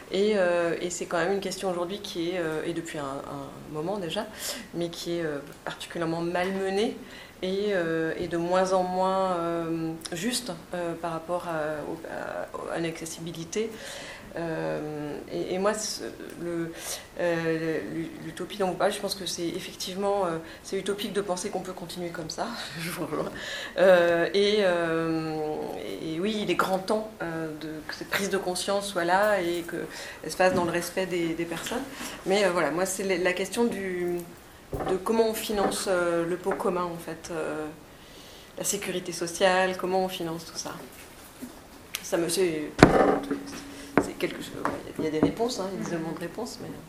Et, euh, et c'est quand même une question aujourd'hui qui est, euh, et depuis un, un moment déjà, mais qui est euh, particulièrement malmenée et, euh, et de moins en moins euh, juste euh, par rapport à, à, à l'accessibilité. Euh, et, et moi, le, euh, l'utopie dont vous parlez, je pense que c'est effectivement euh, c'est utopique de penser qu'on peut continuer comme ça. euh, et, euh, et oui, il est grand temps euh, de, que cette prise de conscience soit là et qu'elle se fasse dans le respect des, des personnes. Mais euh, voilà, moi, c'est la question du, de comment on finance euh, le pot commun, en fait, euh, la sécurité sociale, comment on finance tout ça. Ça me... C'est, c'est quelque chose, il y a des réponses, hein, il y a des demandes de réponses, mais...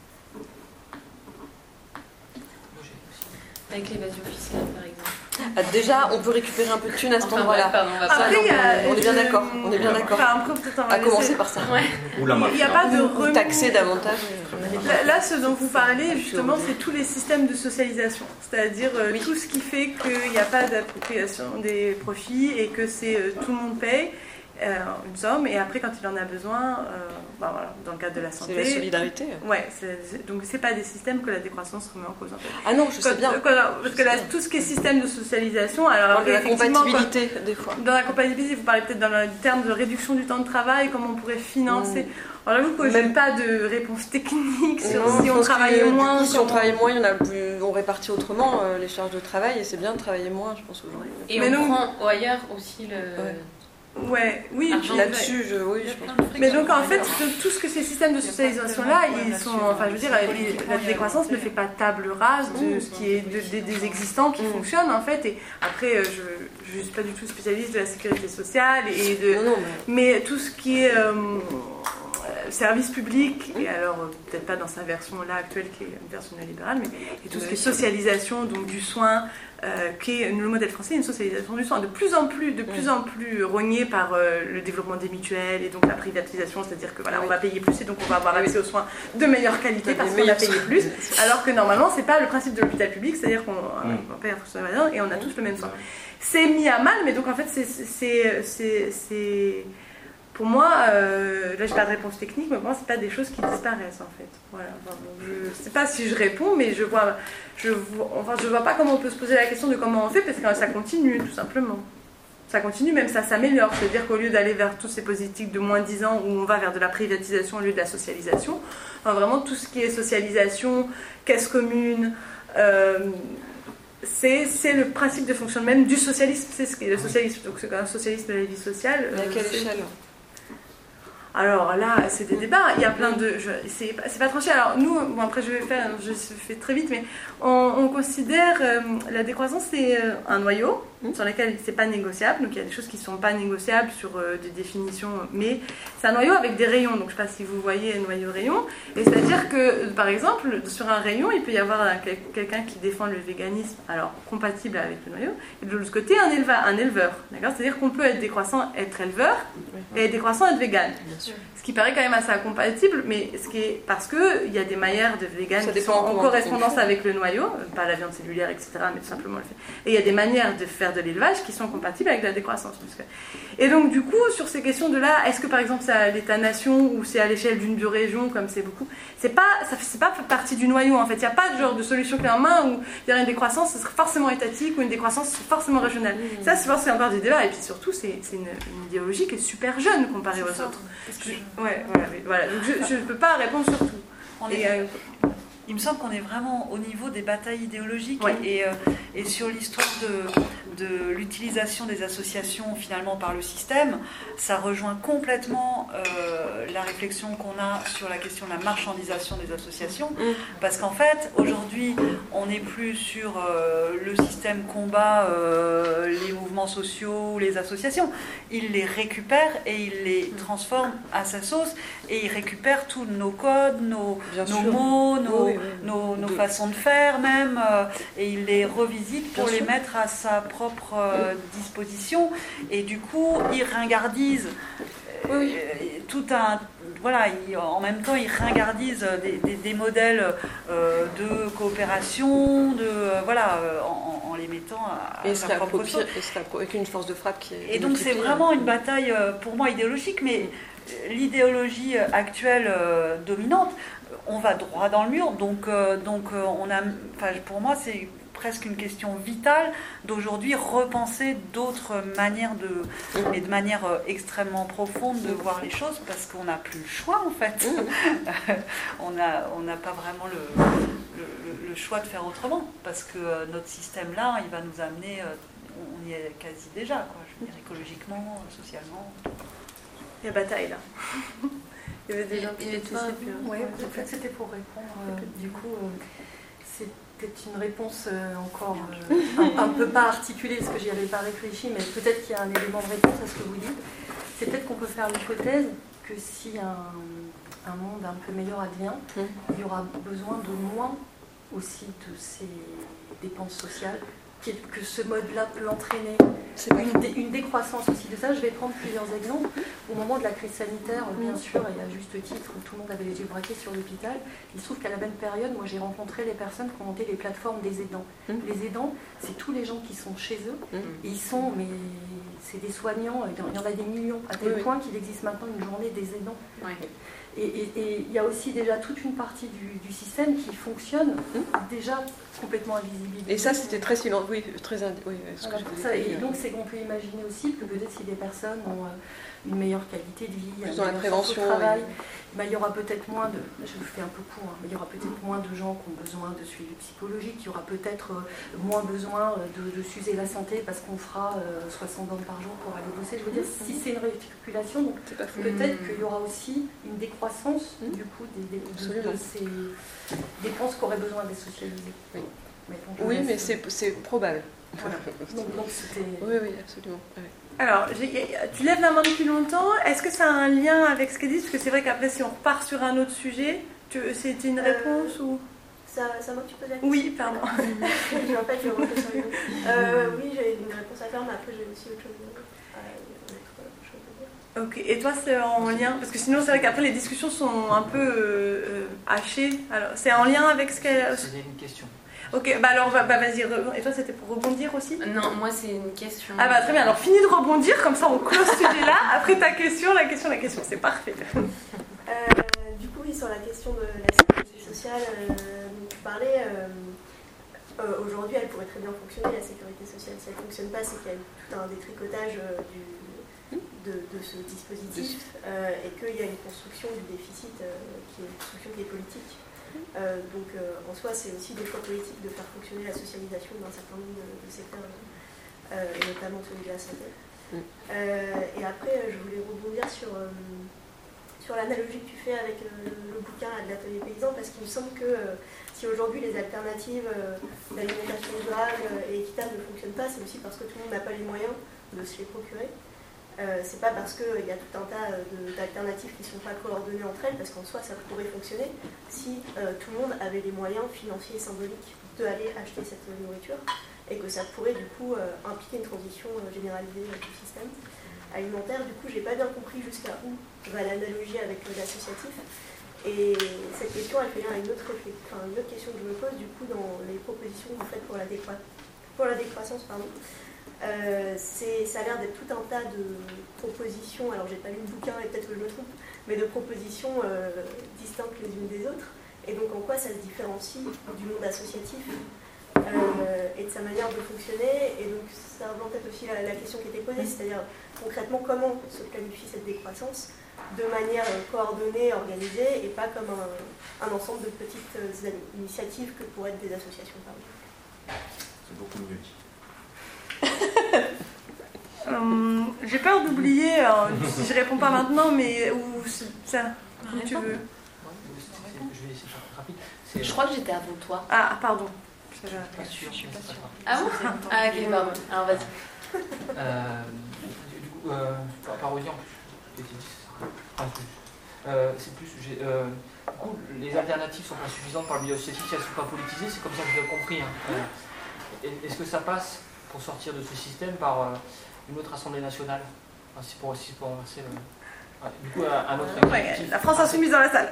Avec l'évasion fiscale, par exemple. Ah, déjà, on peut récupérer un peu de thunes à cet enfin, endroit-là. Pardon, on va Après, donc, il y a, on est bien je- d'accord. On est bien d'accord. Enfin, après, peut-être on va À commencer laisser- par ça. Ouais. Ou la Il n'y a mafia. pas de Ou remous. taxer davantage. Là, là, ce dont vous parlez, justement, c'est tous les systèmes de socialisation. C'est-à-dire euh, Oui. tout ce qui fait qu'il n'y a pas d'appropriation des profits et que c'est euh, tout le monde paye euh, une somme et après, quand il en a besoin, euh, bah, voilà, dans le cadre de la santé. C'est la solidarité. Ouais, c'est, c'est- donc c'est pas des systèmes que la décroissance remet en cause en fait. Ah non, je sais Quand- bien. quand- parce que là, tout ce qui est système de socialisation, On alors parle de la effectivement, quand- compatibilité, des fois. dans la compatibilité, vous parlez peut-être dans le terme de réduction du temps de travail, comment on pourrait financer. Mm. Alors j'avoue que je Même- n'ai pas de réponse technique sur Non, si je on pense que, travaille du moins. coup, si on comment- travaille moins, il y en a plus, on répartit autrement euh, les charges de travail et c'est bien de travailler moins, je pense, aujourd'hui. Et Mais on non. prend ailleurs aussi le... Ouais. Ouais, oui. Argent puis- Là-dessus, je, oui, je pense. Mais donc en fait, de- tout ce que ces systèmes de socialisation-là, ils sont, enfin je veux dire, les- la décroissance ne fait pas table rase de ce qui est de- de- des existants qui Mm. fonctionnent en fait. Et après, euh, je ne suis pas du tout spécialiste de la sécurité sociale et de, Non, non, mais... mais tout ce qui est euh, euh, service public, et alors euh, peut-être pas dans sa version là actuelle qui est une version néolibérale, mais et tout ce qui est socialisation, donc du soin, euh, qui est le modèle français, une socialisation du soin de plus en plus, de plus en plus rogné par euh, le développement des mutuelles et donc la privatisation, c'est-à-dire que voilà, on va payer plus et donc on va avoir accès aux soins de meilleure qualité parce qu'on a payé plus, alors que normalement c'est pas le principe de l'hôpital public, c'est-à-dire qu'on on paye un fonctionnaire et on a tous le même soin. C'est mis à mal, mais donc en fait c'est c'est c'est c'est pour moi, euh, là j'ai pas de réponse technique, mais pour moi c'est pas des choses qui disparaissent en fait. Voilà. Enfin, bon, je sais pas si je réponds, mais je vois, je vois, enfin je vois pas comment on peut se poser la question de comment on fait parce que ça continue tout simplement. Ça continue, même ça s'améliore. C'est-à-dire qu'au lieu d'aller vers toutes ces politiques de moins dix ans où on va vers de la privatisation au lieu de la socialisation, enfin, vraiment tout ce qui est socialisation, caisse commune. Euh, C'est, c'est le principe de fonctionnement même du socialisme, c'est ce qu'est le socialisme. Donc c'est un socialisme de la vie sociale. Mais à quelle c'est... échelle? Alors là, c'est des débats. Il y a plein de. Je, c'est, c'est pas tranché. Alors nous, bon après je vais faire, je fais très vite, mais on, on considère euh, la décroissance c'est euh, un noyau mmh. sur lequel c'est pas négociable. Donc il y a des choses qui sont pas négociables sur euh, des définitions, mais c'est un noyau avec des rayons. Donc je sais pas si vous voyez un noyau rayon. Et c'est-à-dire que par exemple sur un rayon, il peut y avoir un, quelqu'un qui défend le véganisme, alors compatible avec le noyau, et de l'autre côté un éleveur, un éleveur. D'accord ? C'est-à-dire qu'on peut être décroissant, être éleveur, et être décroissant, être vegan. Ce qui paraît quand même assez incompatible, mais ce qui est parce que il y a des manières de vegan Ça qui sont dépend en comment correspondance on fait. avec le noyau, pas la viande cellulaire, et cetera, mais tout simplement le fait. Et il y a des manières de faire de l'élevage qui sont compatibles avec la décroissance. Parce que... Et donc du coup, sur ces questions de là, est-ce que par exemple c'est à l'État-nation ou c'est à l'échelle d'une biorégion, comme c'est beaucoup, c'est pas, ça c'est pas partie du noyau en fait. Il n'y a pas de genre de solution clé en main où il y a une décroissance, ce serait forcément étatique ou une décroissance forcément régionale. Mmh. Ça, c'est, c'est encore des débats. Et puis surtout, c'est, c'est une, une idéologie qui est super jeune comparée aux autres. Je, ouais, voilà, voilà. Donc je ne peux pas répondre sur tout. On Et, est... euh, Il me semble qu'on est vraiment au niveau des batailles idéologiques ouais. et, euh, et sur l'histoire de, de l'utilisation des associations finalement par le système, ça rejoint complètement euh, la réflexion qu'on a sur la question de la marchandisation des associations, mmh. parce qu'en fait aujourd'hui on n'est plus sur euh, le système combat euh, les mouvements sociaux, les associations, il les récupère et il les transforme à sa sauce et il récupère tous nos codes, nos, nos mots, nos, oui, oui. Nos, nos façons de faire même, euh, et il les revisite pour Bien les sûr. mettre à sa propre euh, disposition, et du coup il ringardise euh, oui. tout un... Voilà, il, en même temps il ringardise des, des, des modèles euh, de coopération, de, euh, voilà, en, en les mettant à, et à leur propre sauce. Et sera avec une force de frappe qui est. Et donc c'est vraiment une bataille pour moi idéologique, mais l'idéologie actuelle euh, dominante, on va droit dans le mur. Donc, euh, donc euh, on a, enfin, pour moi, c'est presque une question vitale d'aujourd'hui repenser d'autres manières de, et de manière euh, extrêmement profonde de voir les choses, parce qu'on n'a plus le choix en fait. on n'a on n'a pas vraiment le, le, le choix de faire autrement, parce que euh, notre système là, il va nous amener, euh, on y est quasi déjà, quoi, je veux dire, écologiquement, socialement. Il y a bataille là. Il y avait des gens qui étaient ici. Oui, en fait c'était pour répondre. Euh, du coup, euh, c'est peut-être une réponse euh, encore euh, un, un peu pas articulée parce que j'y avais pas réfléchi, mais peut-être qu'il y a un élément de réponse à ce que vous dites. C'est peut-être qu'on peut faire l'hypothèse que si un, un monde un peu meilleur advient, mmh. il y aura besoin de moins aussi de ces dépenses sociales, que ce mode-là peut entraîner une, dé, une décroissance aussi de ça. Je vais prendre plusieurs exemples. Au moment de la crise sanitaire, bien sûr, et à juste titre, où tout le monde avait les yeux braqués sur l'hôpital, il se trouve qu'à la même période, moi j'ai rencontré les personnes qui ont monté les plateformes des aidants. Mmh. Les aidants, c'est tous les gens qui sont chez eux. Mmh. Et ils sont, mais c'est des soignants, il y en a des millions, à tel oui, point oui. qu'il existe maintenant une journée des aidants. Oui. Et il y a aussi déjà toute une partie du, du système qui fonctionne mmh. déjà complètement invisibilisé. Et ça, c'était très silencieux, oui, très indi... oui, ce voilà, que je ça, et donc, c'est qu'on peut imaginer aussi que peut-être si des personnes ont une meilleure qualité de vie, plus dans la prévention, au travail, oui. bah, il y aura peut-être moins de, je vous fais un peu court, hein, mais il y aura peut-être moins de gens qui ont besoin de suivi psychologique, il y aura peut-être moins besoin de, de s'user la santé parce qu'on fera euh, soixante bornes par jour pour aller bosser. Je veux dire, mmh. si c'est une réarticulation, donc peut-être mmh. qu'il y aura aussi une décroissance mmh. du coup des, des, de, de ces dépenses qu'auraient besoin d'être socialisées. Oui, mais, oui, mais c'est, c'est probable. Voilà. Donc, donc c'était... Oui, oui, absolument. Oui. Alors, j'ai, tu lèves la main depuis longtemps. Est-ce que ça a un lien avec ce qu'elle dit? Parce que c'est vrai qu'après, si on repart sur un autre sujet, tu, c'était une réponse euh, ou ça, ça moi que tu poses la question? Oui, pardon. je en fait, je refais sur les deux. Euh, oui, j'ai une réponse à faire, mais après, j'ai aussi autre chose à dire. Ok, et toi c'est en lien, parce que sinon c'est vrai qu'après les discussions sont un peu euh, hachées. Alors, c'est en lien avec ce qu'elle... C'était une question. Ok, bah alors bah, vas-y, et toi c'était pour rebondir aussi? Non, moi c'est une question. Ah bah très bien, alors finis de rebondir, comme ça on close ce sujet-là. Après ta question, la question, la question, c'est parfait. Euh, du coup, oui, sur la question de la sécurité sociale, euh, dont tu parlais, euh, euh, aujourd'hui elle pourrait très bien fonctionner, la sécurité sociale. Si elle ne fonctionne pas, c'est qu'il y a eu tout un détricotage euh, du, de, de ce dispositif euh, et qu'il y a une construction du déficit euh, qui est une construction qui est politique. Euh, donc euh, en soi c'est aussi des choix politiques de faire fonctionner la socialisation d'un certain nombre de, de secteurs euh, et notamment celui de la santé. Mm. Euh, et après je voulais rebondir sur, euh, sur l'analogie que tu fais avec euh, le bouquin là, de l'atelier paysan, parce qu'il me semble que euh, si aujourd'hui les alternatives euh, d'alimentation durable et équitable ne fonctionnent pas, c'est aussi parce que tout le monde n'a pas les moyens de se les procurer. Euh, c'est pas parce qu'il y a tout un tas de, d'alternatives qui ne sont pas coordonnées entre elles, parce qu'en soi ça pourrait fonctionner si euh, tout le monde avait les moyens financiers et symboliques d'aller acheter cette nourriture, et que ça pourrait du coup euh, impliquer une transition euh, généralisée euh, du système alimentaire. Du coup j'ai pas bien compris jusqu'à où va l'analogie avec euh, l'associatif, et cette question elle fait lien à une autre, enfin, une autre question que je me pose du coup dans les propositions que vous faites pour la, décro- pour la décroissance. Pardon. Euh, c'est, ça a l'air d'être tout un tas de propositions, alors j'ai pas lu le bouquin et peut-être que je me trompe, mais de propositions euh, distinctes les unes des autres, et donc en quoi ça se différencie du monde associatif euh, et de sa manière de fonctionner. Et donc ça rejoint peut-être aussi la, la question qui était posée, c'est-à-dire concrètement comment se planifie cette décroissance de manière coordonnée, organisée, et pas comme un, un ensemble de petites initiatives que pourraient être des associations par exemple. C'est beaucoup mieux dit. euh, j'ai peur d'oublier, euh, si je réponds pas maintenant, mais où ça, où tu veux. Je vais essayer de faire rapide. C'est... Je crois que j'étais avant toi. Ah, pardon. Je suis pas sûr. Je suis pas sûre. Ah bon? Ah ok, pardon. Alors vas-y. Euh, du coup, euh, par parodie en plus. Enfin, euh, c'est plus. J'ai, euh, du coup, les alternatives sont pas suffisantes par le milieu associatif si elles ne sont pas politisées, c'est comme ça que je l'ai compris. Hein. Euh, est-ce que ça passe pour sortir de ce système par euh, une autre assemblée nationale, enfin, si pour aussi pour inverser le... Ouais, du coup, un, un autre exemple. Ouais, la France insoumise dans la salle.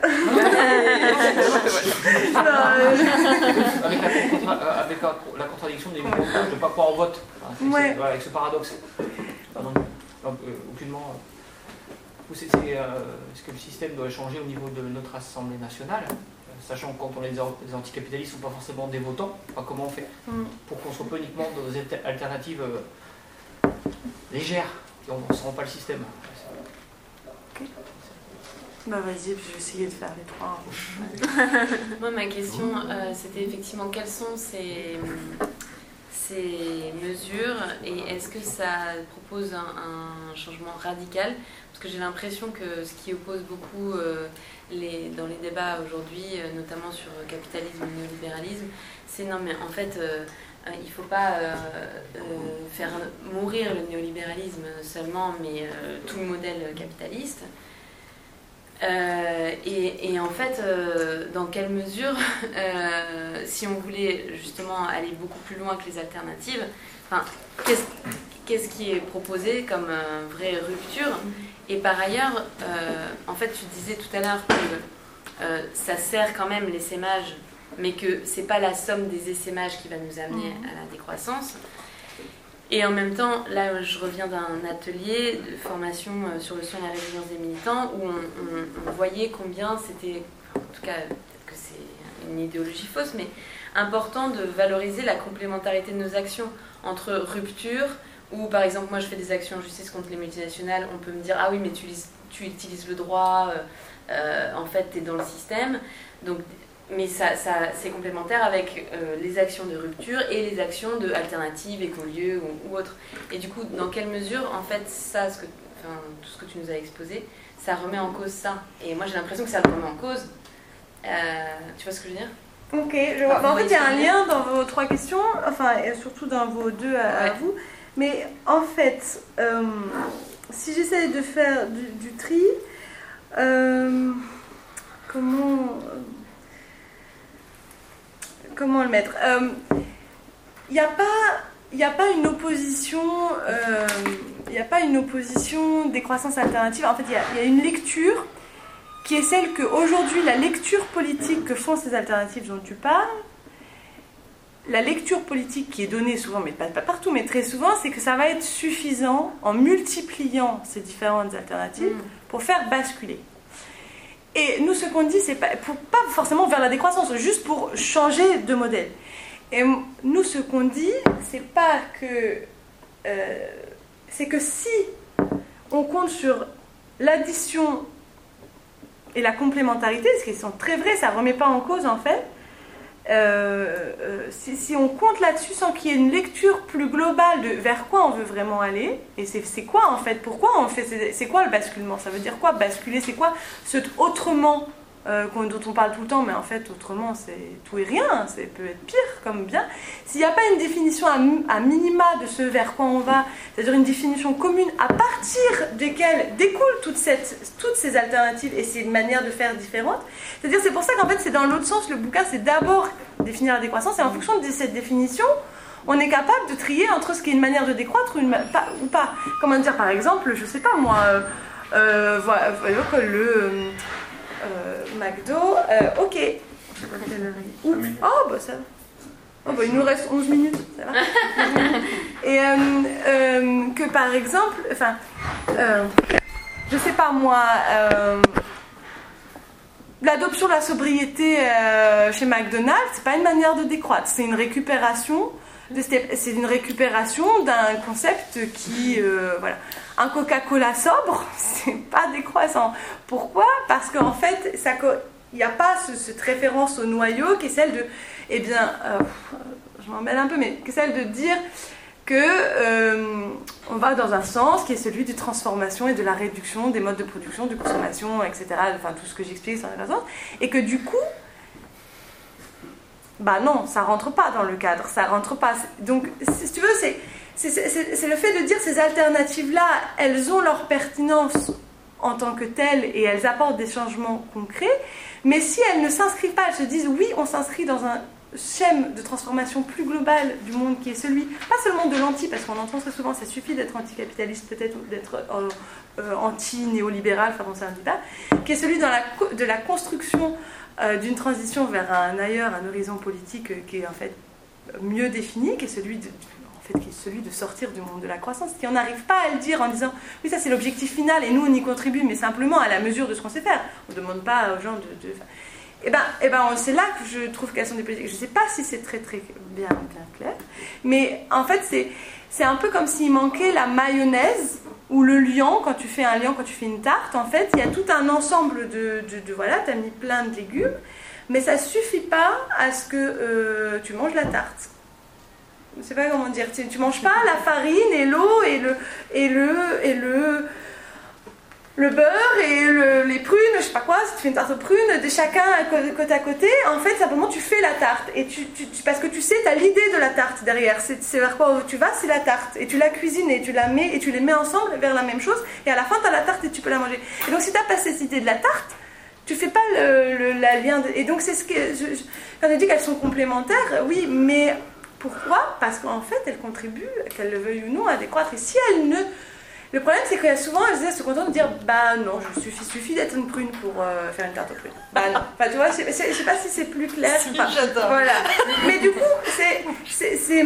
avec, la, contra avec la, la contradiction des mouvements de ne pas croire au vote. Enfin, ouais. Voilà, avec ce paradoxe. Pardon, euh, aucunement. Est-ce euh, est que le système doit changer au niveau de notre Assemblée nationale, sachant que quand on est des anticapitalistes, ils ne sont pas forcément des votants, enfin, comment on fait mm. pour qu'on soit pas uniquement dans des alternatives euh, légères et on ne se rend pas le système. Okay. Bah vas-y, je vais essayer de faire les trois. Moi, ma question, euh, c'était effectivement quelles sont ces, ces mesures et est-ce que ça propose un, un changement radical? Parce que j'ai l'impression que ce qui oppose beaucoup euh, les, dans les débats aujourd'hui, euh, notamment sur capitalisme et néolibéralisme, c'est non mais en fait euh, euh, il ne faut pas euh, euh, faire mourir le néolibéralisme seulement, mais euh, tout le modèle capitaliste. Euh, et, et en fait, euh, dans quelle mesure, euh, si on voulait justement aller beaucoup plus loin que les alternatives, enfin, qu'est-ce, qu'est-ce qui est proposé comme euh, vraie rupture? Et par ailleurs, euh, en fait, tu disais tout à l'heure que euh, ça sert quand même l'essaimage, mais que c'est pas la somme des essaimages qui va nous amener à la décroissance. Et en même temps, là, je reviens d'un atelier de formation sur le soin et la résilience des militants où on, on, on voyait combien c'était, en tout cas, peut-être que c'est une idéologie fausse, mais important de valoriser la complémentarité de nos actions entre rupture, où par exemple, moi je fais des actions en justice contre les multinationales, on peut me dire, ah oui, mais tu, tu utilises le droit, euh, euh, en fait, tu es dans le système. Donc, mais ça, ça, c'est complémentaire avec euh, les actions de rupture et les actions de alternatives, écolieux ou, ou autres. Et du coup, dans quelle mesure, en fait, ça, ce que, enfin, tout ce que tu nous as exposé, ça remet en cause ça? Et moi, j'ai l'impression que ça le remet en cause. Euh, tu vois ce que je veux dire? Ok, je vois. Bah, en fait, il y a un lien dans vos trois questions, enfin, et surtout dans vos deux à, ouais. à vous. Mais en fait, euh, si j'essaie de faire du, du tri, euh, comment... Comment le mettre? Il euh, n'y a pas, il n'y a pas une opposition, il euh, n'y a pas une opposition des croissances alternatives. En fait, il y a, y a une lecture qui est celle qu'aujourd'hui, la lecture politique que font ces alternatives dont tu parles, la lecture politique qui est donnée souvent, mais pas, pas partout, mais très souvent, c'est que ça va être suffisant en multipliant ces différentes alternatives mmh. pour faire basculer. Et nous, ce qu'on dit, c'est pas, pour, pas forcément vers la décroissance, juste pour changer de modèle. Et nous, ce qu'on dit, c'est pas que... Euh, c'est que si on compte sur l'addition et la complémentarité, ce qui sont très vrais, ça ne remet pas en cause, en fait, euh, euh, si, si on compte là-dessus sans qu'il y ait une lecture plus globale de vers quoi on veut vraiment aller, et c'est, c'est quoi en fait, pourquoi on fait, c'est, c'est quoi le basculement, ça veut dire quoi basculer, c'est quoi ce autrement euh, dont on parle tout le temps, mais en fait autrement c'est tout et rien, ça peut être pire comme bien. S'il n'y a pas une définition à, à minima de ce vers quoi on va, c'est-à-dire une définition commune à partir desquelles découlent toute cette, toutes ces alternatives et ces manières de faire différentes, c'est-à-dire c'est pour ça qu'en fait c'est dans l'autre sens, le bouquin c'est d'abord définir la décroissance et en fonction de cette définition on est capable de trier entre ce qui est une manière de décroître ou, une, pas, ou pas. Comment dire, par exemple, je sais pas moi, euh, euh, voilà, le euh, euh, McDo, euh, ok. Oh, bah ça va. Oh, bah, il nous reste onze minutes, ça va. Et euh, euh, que par exemple, enfin, euh, je sais pas moi, euh, l'adoption de la sobriété euh, chez McDonald's, c'est pas une manière de décroître, c'est une récupération. C'est une récupération d'un concept qui, euh, voilà, un Coca-Cola sobre, c'est pas décroissant. Pourquoi? Parce qu'en fait, il n'y a pas ce, cette référence au noyau qui est celle de, eh bien, euh, je m'en mêle un peu, mais qui est celle de dire que euh, on va dans un sens qui est celui de transformation et de la réduction des modes de production, de consommation, et cetera. Enfin, tout ce que j'explique dans le sens, et que du coup bah non, ça rentre pas dans le cadre, ça rentre pas. Donc, si tu veux, c'est, c'est, c'est, c'est le fait de dire ces alternatives-là, elles ont leur pertinence en tant que telles et elles apportent des changements concrets, mais si elles ne s'inscrivent pas, elles se disent oui, on s'inscrit dans un schème de transformation plus global du monde qui est celui, pas seulement de l'anti, parce qu'on entend très souvent, ça suffit d'être anticapitaliste peut-être, ou d'être euh, euh, anti-néolibéral, enfin bon, c'est un débat, qui est celui dans la, de la construction euh, d'une transition vers un ailleurs, un horizon politique euh, qui est en fait mieux défini, qui est celui de, en fait, qui est celui de sortir du monde de la croissance, qui on n'arrive pas à le dire en disant oui, ça c'est l'objectif final et nous on y contribue, mais simplement à la mesure de ce qu'on sait faire. On ne demande pas aux gens de... de Et ben, et ben, c'est là que je trouve qu'elles sont des politiques. Je ne sais pas si c'est très très bien, bien clair, mais en fait c'est, c'est un peu comme s'il manquait la mayonnaise ou le liant. Quand tu fais un liant, quand tu fais une tarte, en fait il y a tout un ensemble de, de, de voilà, tu as mis plein de légumes, mais ça ne suffit pas à ce que euh, tu manges la tarte. Je ne sais pas comment dire, tu ne manges pas la farine et l'eau et le... Et le, et le le beurre et le, les prunes, je sais pas quoi, si tu fais une tarte aux prunes, de chacun côte à côté, en fait, simplement tu fais la tarte. Et tu, tu, tu, parce que tu sais, tu as l'idée de la tarte derrière. C'est, c'est vers quoi tu vas, c'est la tarte. Et tu la cuisines et tu la mets et tu les mets ensemble vers la même chose. Et à la fin, tu as la tarte et tu peux la manger. Et donc, si tu n'as pas cette idée de la tarte, tu fais pas le, le la lien. De, et donc, c'est ce que. Je, je, quand je dis qu'elles sont complémentaires, oui, mais pourquoi ? Parce qu'en fait, elles contribuent, qu'elles le veuillent ou non, à décroître. Et si elles ne. Le problème, c'est qu'il y a souvent, elles se contentent de dire bah non, je suffit, suffit d'être une prune pour euh, faire une tarte aux prunes. Bah non. Enfin, tu vois, je, je, je sais pas si c'est plus clair. Si, enfin, j'adore. Voilà. Mais du coup, c'est. c'est, c'est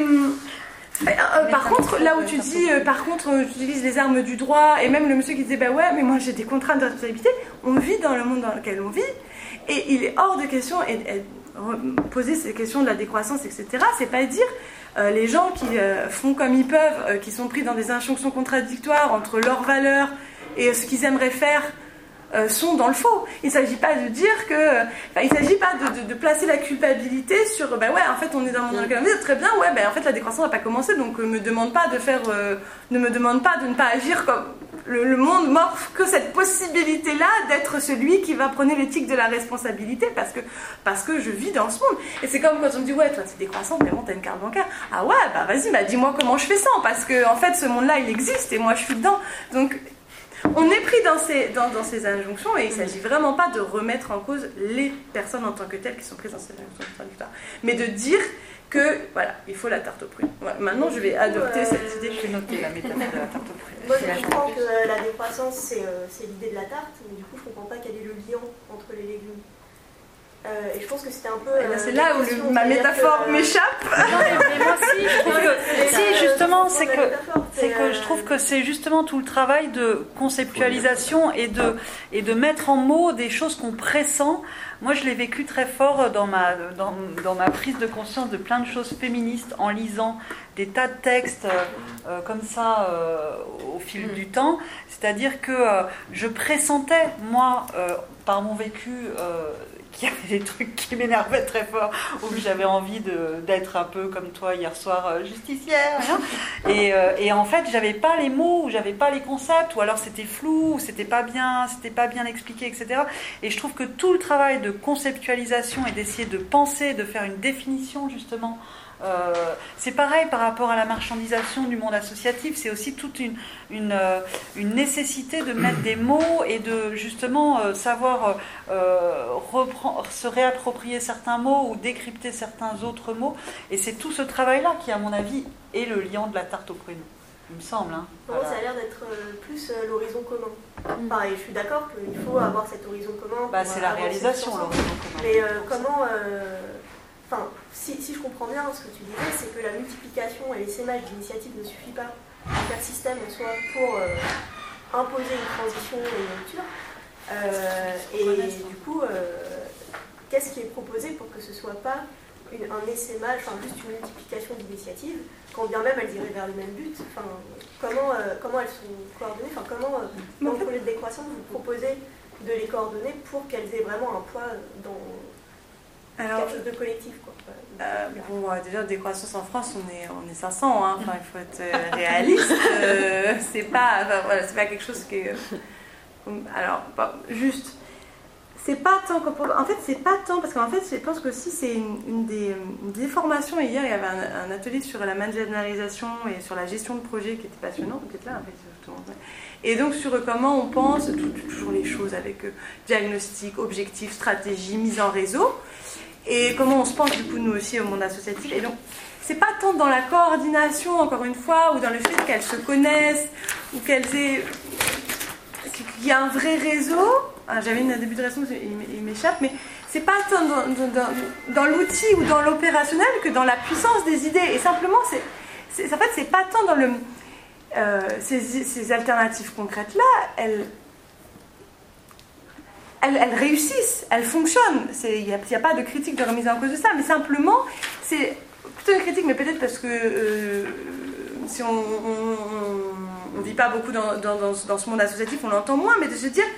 euh, par contre, là où tu dis, euh, par contre, euh, tu utilises les armes du droit, et même le monsieur qui disait bah ouais, mais moi j'ai des contraintes de responsabilité, on vit dans le monde dans lequel on vit, et il est hors de question, et, et poser ces questions de la décroissance, et cetera, c'est pas dire. Euh, les gens qui euh, font comme ils peuvent, euh, qui sont pris dans des injonctions contradictoires entre leurs valeurs et euh, ce qu'ils aimeraient faire, euh, sont dans le faux. Il ne s'agit pas de dire que... Euh, il ne s'agit pas de, de, de placer la culpabilité sur... Ben ouais, en fait, on est dans le monde dans lequel on est, très bien, ouais, ben en fait, la décroissance n'a pas commencé, donc euh, me demande pas de faire... Euh, ne me demande pas de ne pas agir comme... Le, le monde m'offre que cette possibilité-là d'être celui qui va prôner l'éthique de la responsabilité parce que, parce que je vis dans ce monde. Et c'est comme quand on me dit ouais, toi t'es décroissante, mais bon, t'as une carte bancaire. Ah ouais, bah vas-y, bah dis-moi comment je fais ça, parce que en fait ce monde-là il existe et moi je suis dedans. Donc on est pris dans ces, dans, dans ces injonctions et il ne s'agit vraiment pas de remettre en cause les personnes en tant que telles qui sont prises dans ces injonctions contradictoires, mais de dire que voilà, il faut la tarte aux prunes. Voilà. Maintenant, je vais adopter euh, cette idée. Je vais noter la métaphore de la tarte aux prunes. Moi, je comprends que euh, la décroissance, c'est, euh, c'est l'idée de la tarte, mais du coup, je ne comprends pas quel est le lien entre les légumes. Euh, et je pense que c'était un peu. Euh, c'est là où le, ma métaphore que, euh... m'échappe. Non, mais, mais moi aussi, je trouve que. Si, justement, c'est que, c'est que je trouve que c'est justement tout le travail de conceptualisation et de, et de mettre en mots des choses qu'on pressent. Moi, je l'ai vécu très fort dans ma, dans, dans ma prise de conscience de plein de choses féministes en lisant des tas de textes euh, comme ça euh, au fil mmh. du temps. C'est-à-dire que euh, je pressentais, moi, euh, par mon vécu, euh, qu'il y avait des trucs qui m'énervaient très fort, ou que j'avais envie de, d'être un peu comme toi hier soir, euh, justicière. Hein. Et, euh, et en fait, j'avais pas les mots, ou j'avais pas les concepts, ou alors c'était flou, ou c'était pas bien, c'était pas bien expliqué, et cetera. Et je trouve que tout le travail de conceptualisation et d'essayer de penser, de faire une définition justement. Euh, c'est pareil par rapport à la marchandisation du monde associatif, c'est aussi toute une, une, euh, une nécessité de mettre des mots et de justement euh, savoir euh, reprendre, se réapproprier certains mots ou décrypter certains autres mots, et c'est tout ce travail-là qui à mon avis est le liant de la tarte aux prunes, il me semble. Hein. Voilà. Ça a l'air d'être euh, plus euh, l'horizon commun. Mmh. Pareil, je suis d'accord qu'il faut avoir cet horizon commun. Bah, c'est la réalisation, l'horizon commun. Mais euh, comment... Euh, Enfin, si, si je comprends bien ce que tu disais, c'est que la multiplication et l'essaimage d'initiatives ne suffit pas à faire système en soi pour euh, imposer une transition et une rupture. Euh, et du coup, euh, qu'est-ce qui est proposé pour que ce ne soit pas une, un essaimage, enfin juste une multiplication d'initiatives, quand bien même elles iraient vers le même but. Enfin, comment, euh, comment elles sont coordonnées, enfin, comment, euh, dans le projet de décroissance, vous proposez de les coordonner pour qu'elles aient vraiment un poids dans... Alors, quelque chose de collectif, quoi. Euh, bon, déjà, décroissance en France, on est, on est cinq cents, hein. Enfin, il faut être euh, réaliste. Euh, c'est pas, enfin, voilà, c'est pas quelque chose qui est... Euh, alors, bon, juste, c'est pas tant... En fait, c'est pas tant, parce qu'en fait, je pense que si c'est une, une, des, une des formations, hier, il y avait un, un atelier sur la managérisation et sur la gestion de projet qui était passionnant, peut-être là, en fait, justement. Et donc, sur comment on pense, tout, toujours les choses avec euh, diagnostic, objectif, stratégie, mise en réseau. et comment on se pense du coup nous aussi au monde associatif. Et donc c'est pas tant dans la coordination encore une fois, ou dans le fait qu'elles se connaissent, ou qu'elles aient... qu'il y a un vrai réseau. Ah, j'avais une début de réponse, il m'échappe, mais c'est pas tant dans, dans, dans, dans l'outil ou dans l'opérationnel que dans la puissance des idées. Et simplement, c'est, c'est, en fait, c'est pas tant dans le... Euh, ces, ces alternatives concrètes-là, elles, elles, elles réussissent, elles fonctionnent. Il n'y a, a pas de critique de remise en cause de ça, mais simplement, c'est plutôt une critique, mais peut-être parce que euh, si on ne vit pas beaucoup dans, dans, dans, dans ce monde associatif, on l'entend moins, mais de se dire...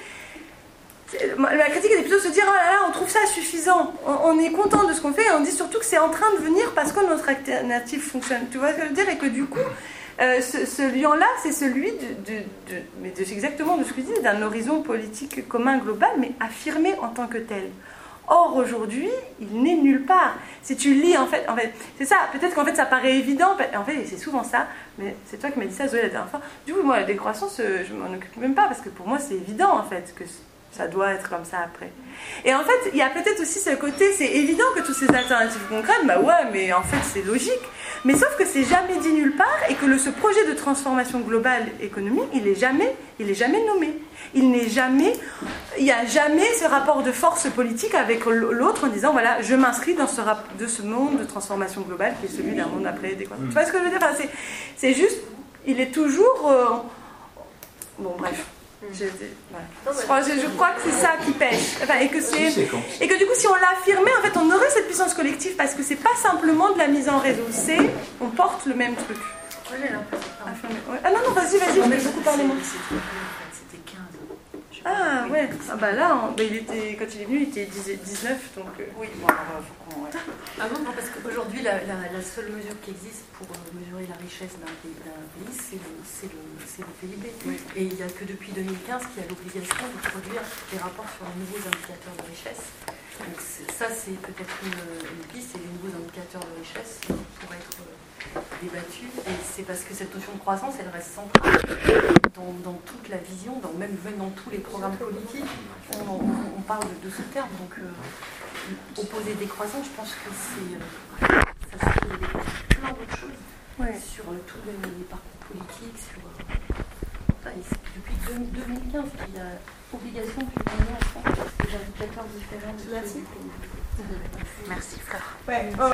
La critique est plutôt de se dire, oh là là, on trouve ça suffisant, on, on est content de ce qu'on fait, et on dit surtout que c'est en train de venir parce que notre alternative fonctionne. Tu vois ce que je veux dire? Et que du coup, euh, ce, ce lien-là, c'est celui de, de, de, mais de, exactement de ce que je dis, d'un horizon politique commun global, mais affirmé en tant que tel. Or, aujourd'hui, il n'est nulle part. Si tu lis, en fait, en fait c'est ça, peut-être qu'en fait ça paraît évident, en fait c'est souvent ça, mais c'est toi qui m'as dit ça, Zoé, la dernière fois. Du coup, moi, la décroissance, je m'en occupe même pas, parce que pour moi, c'est évident, en fait, que ça doit être comme ça après. Et en fait, il y a peut-être aussi ce côté, c'est évident que toutes ces alternatives concrètes, bah ouais, mais en fait, c'est logique. Mais sauf que c'est jamais dit nulle part, et que le, ce projet de transformation globale économique, il est jamais, il est jamais nommé. Il n'est jamais, il n'y a jamais ce rapport de force politique avec l'autre en disant, voilà, je m'inscris dans ce, rap, de ce monde de transformation globale qui est celui d'un monde après décroissance. Tu vois ce que je veux dire? Enfin, c'est, c'est juste, il est toujours... Euh, bon, bref. Je, voilà. je, je crois que c'est ça qui pêche, enfin, et que c'est et que du coup si on l'affirmait, en fait on aurait cette puissance collective, parce que c'est pas simplement de la mise en réseau, c'est on porte le même truc. Oui, j'ai l'impression. Ouais. Ah non non, vas-y vas-y, je vais beaucoup parler moi. C'était quinze. Ah ouais, ah bah là on, bah, il était, quand il est venu il était dix-neuf, donc euh... oui, bon alors faut qu'on... Ouais. Ah bon, non, parce qu'aujourd'hui la, la, la seule mesure qui existe pour euh, mesurer la richesse d'un pays, d'un pays c'est le, c'est le, c'est le P I B. Oui. Et il n'y a que depuis deux mille quinze qu'il y a l'obligation de produire des rapports sur les nouveaux indicateurs de richesse. Donc ça c'est peut-être une, une piste, et les nouveaux indicateurs de richesse pourraient être euh, débattus. Et c'est parce que cette notion de croissance elle reste centrale dans, dans toute la vision, dans, même, même dans tous les programmes politiques, on, on, on parle de, de ce terme. Donc euh, opposer décroissance, je pense que c'est euh, ça se pose plein d'autres choses, ouais. Sur euh, tous les, les parcours politiques, sur euh, enfin, depuis deux mille quinze qu'il y a obligation de publier en France des indicateurs différents. Merci. Merci Fleur. Ouais.